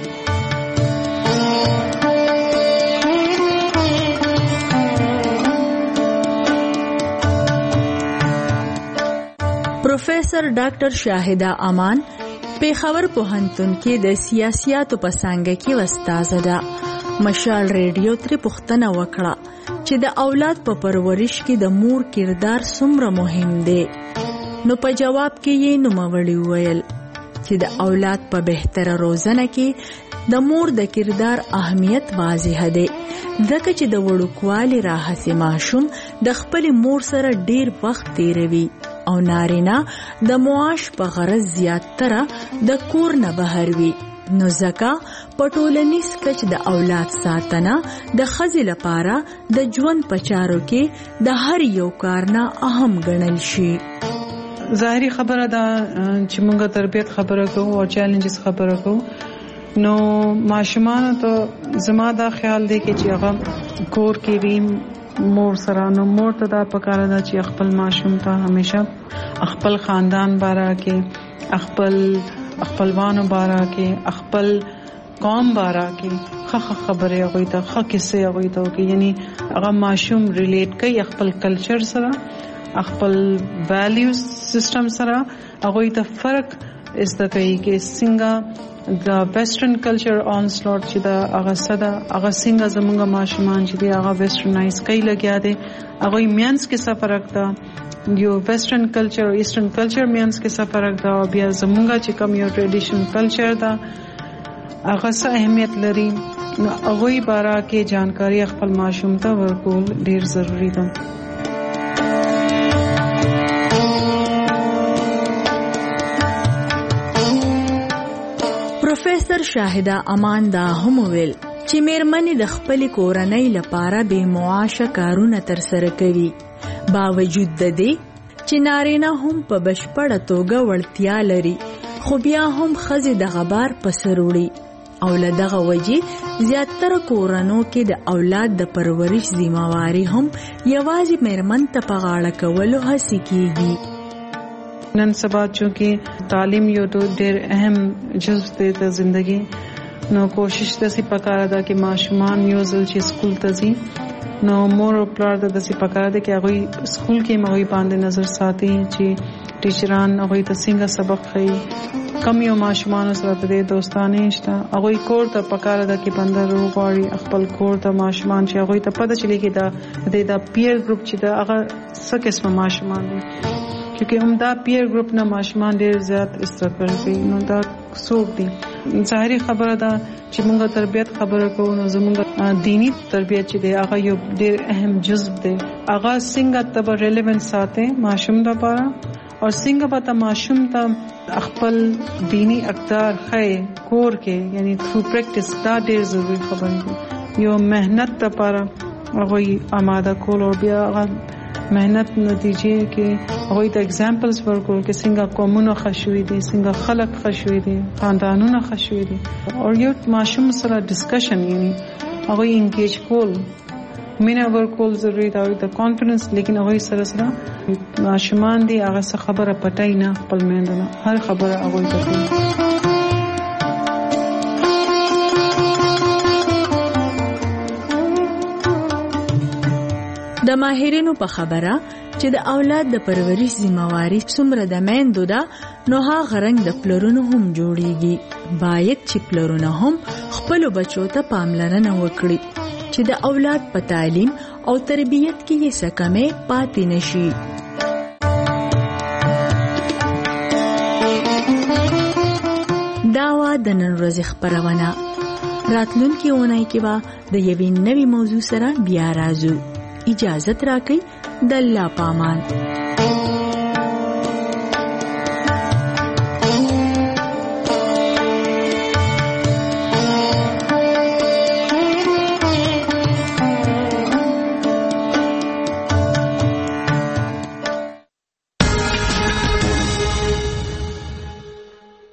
پروفیسر ډاکټر شاهده امان پیښور پوهنتون کې د سیاسياتو په څانګه کې استاده ده. مشال ریډیو تر پوښتنه وکړه چې د اولاد په پرورش کې د مور کردار څومره مهم دی، نو په جواب کې یې نوموړي وویل چې د اولاد په بهتره روزنه کې د مور د کردار اهمیت واضح دی، ځکه چې د وړوکوالي راهیسې ماشوم د خپل مور سره ډیر وخت تیروي او نارینه د معاش په غرض زیاتره د کور نه بهر وي. نو ځکه په ټولنیز کچ د اولاد ساتنه د ښځې لپاره د ژوند په چارو کې د هر یو کار نه اهم ګڼل شي.
ظاهري خبره ده چې موږ تربیت خبره کوو او چیلنجز خبره کوو، نو ماشومان ته زما دا خیال دی چې هغه کور کې وي مور سره، نو مور ته دا پکاره ده چې خپل ماشوم ته همیشه خپل خاندان باره کې، خپل خپلوانو باره کې، خپل قوم باره کې ښه خبرې هغوی ته ښه کیسې هغوی ته وکړي، یعنی هغه ماشوم ریلیټ کوي خپل کلچر سره، خپل ویلیوز سیستم سره، هغوی ته فرق
زده کوي کې څنګه د ویسټرن کلچر آن سلوټ چې دا هغه صدا هغه څنګه زموږ ماشومان چې دی هغه ویسټرنایز کوي لګیا دي هغه مینس کې څه فرق ده یو ویسټرن کلچر او ایسټرن کلچر مینس کې څه فرق ده او بیا زموږ چې کوم یو ټریډیشنل کلچر ده هغه څه اهمیت لري نو هغه بارا کې جانکاری خپل ماشوم ته ورکول ډیر ضروری ده.
پروفیسر شاهده امان دا هم ویل چې میرمنې د خپل کورنۍ لپاره به معاشه کارونه تر سره کوي باوجود د دې چې نارینه هم په بشپړه توګه وړتیا لري خو بیا هم ښځې د غبار په سر وړي او له دغه وجې زیاتره کورنو کې د اولاد د پرورش ذمہواری هم یوازې میرمن ته په غاړه کولو هڅې کیږي.
نن سبا چونکه تعلیم یو ډېر اهم جزء دی د ژوندۍ نو کوشش داسې پکاره ده چې ماشومان یو ځل چې سکول ته ځي نو مور او پلار د داسې پکاره ده چې هغه سکول کې مغوي باندې نظر ساتي چې ټیچران هغه ته څنګه سبق ښيي کم یو ماشومان سره د دوستانه شته هغه کور ته پکاره ده چې بندر وغواړي خپل کور ته ماشومان چې هغه ته پته چلی کې دا د پیر ګروپ چې دا هغه څه قسمه ماشومان دي کیونکه هم دا پیر ګروپ نه ماشومان ډیر زیات استقرار کوي نو دا څوک دي ظاهري خبره ده چې موږ تربيت خبره کوو نو زموږ دینی تربيت چې دی هغه یو ډیر اهم جزء دی هغه څنګه تب ریلیونت ساتي ماشوم لپاره او څنګه به ماشوم ته خپل دینی اقدار خې کور کې یعنی تھرو پریکټس دا ډیر ضروری خبره ده یو مهنت لپاره هغه آماده کول او بیا مهنت نتیجه کې هغه ته اگزامپلز ورکول کې څنګه قومونه خښوي دي څنګه خلک خښوي دي خاندانونه خښوي دي او یو ماشوم سره ډسکشن یعنی هغه انګیج کول مینا ورکول ضروري دا د کانفیډنس لیکن هغه سره سره ماشومان دي هغه څه خبره پټای نه خپل مېندنه هر خبره هغه ته کوي.
د ماهرینو په خبره چې د اولاد د پرورش ذمہواری څومره د میندو ده نو هغه رنګ د پلرونو هم جوړیږي باید چې پلرونه هم خپل بچو ته پاملرنه وکړي چې د اولاد په تعلیم او تربیت کې یې څه کمی پاتې نشي. دا وا د نن ورځې خبرونه راتلونکي اونۍ کې به د یوې نوې موضوع سره بیا راځو. اجازت راکړئ د الله پامان.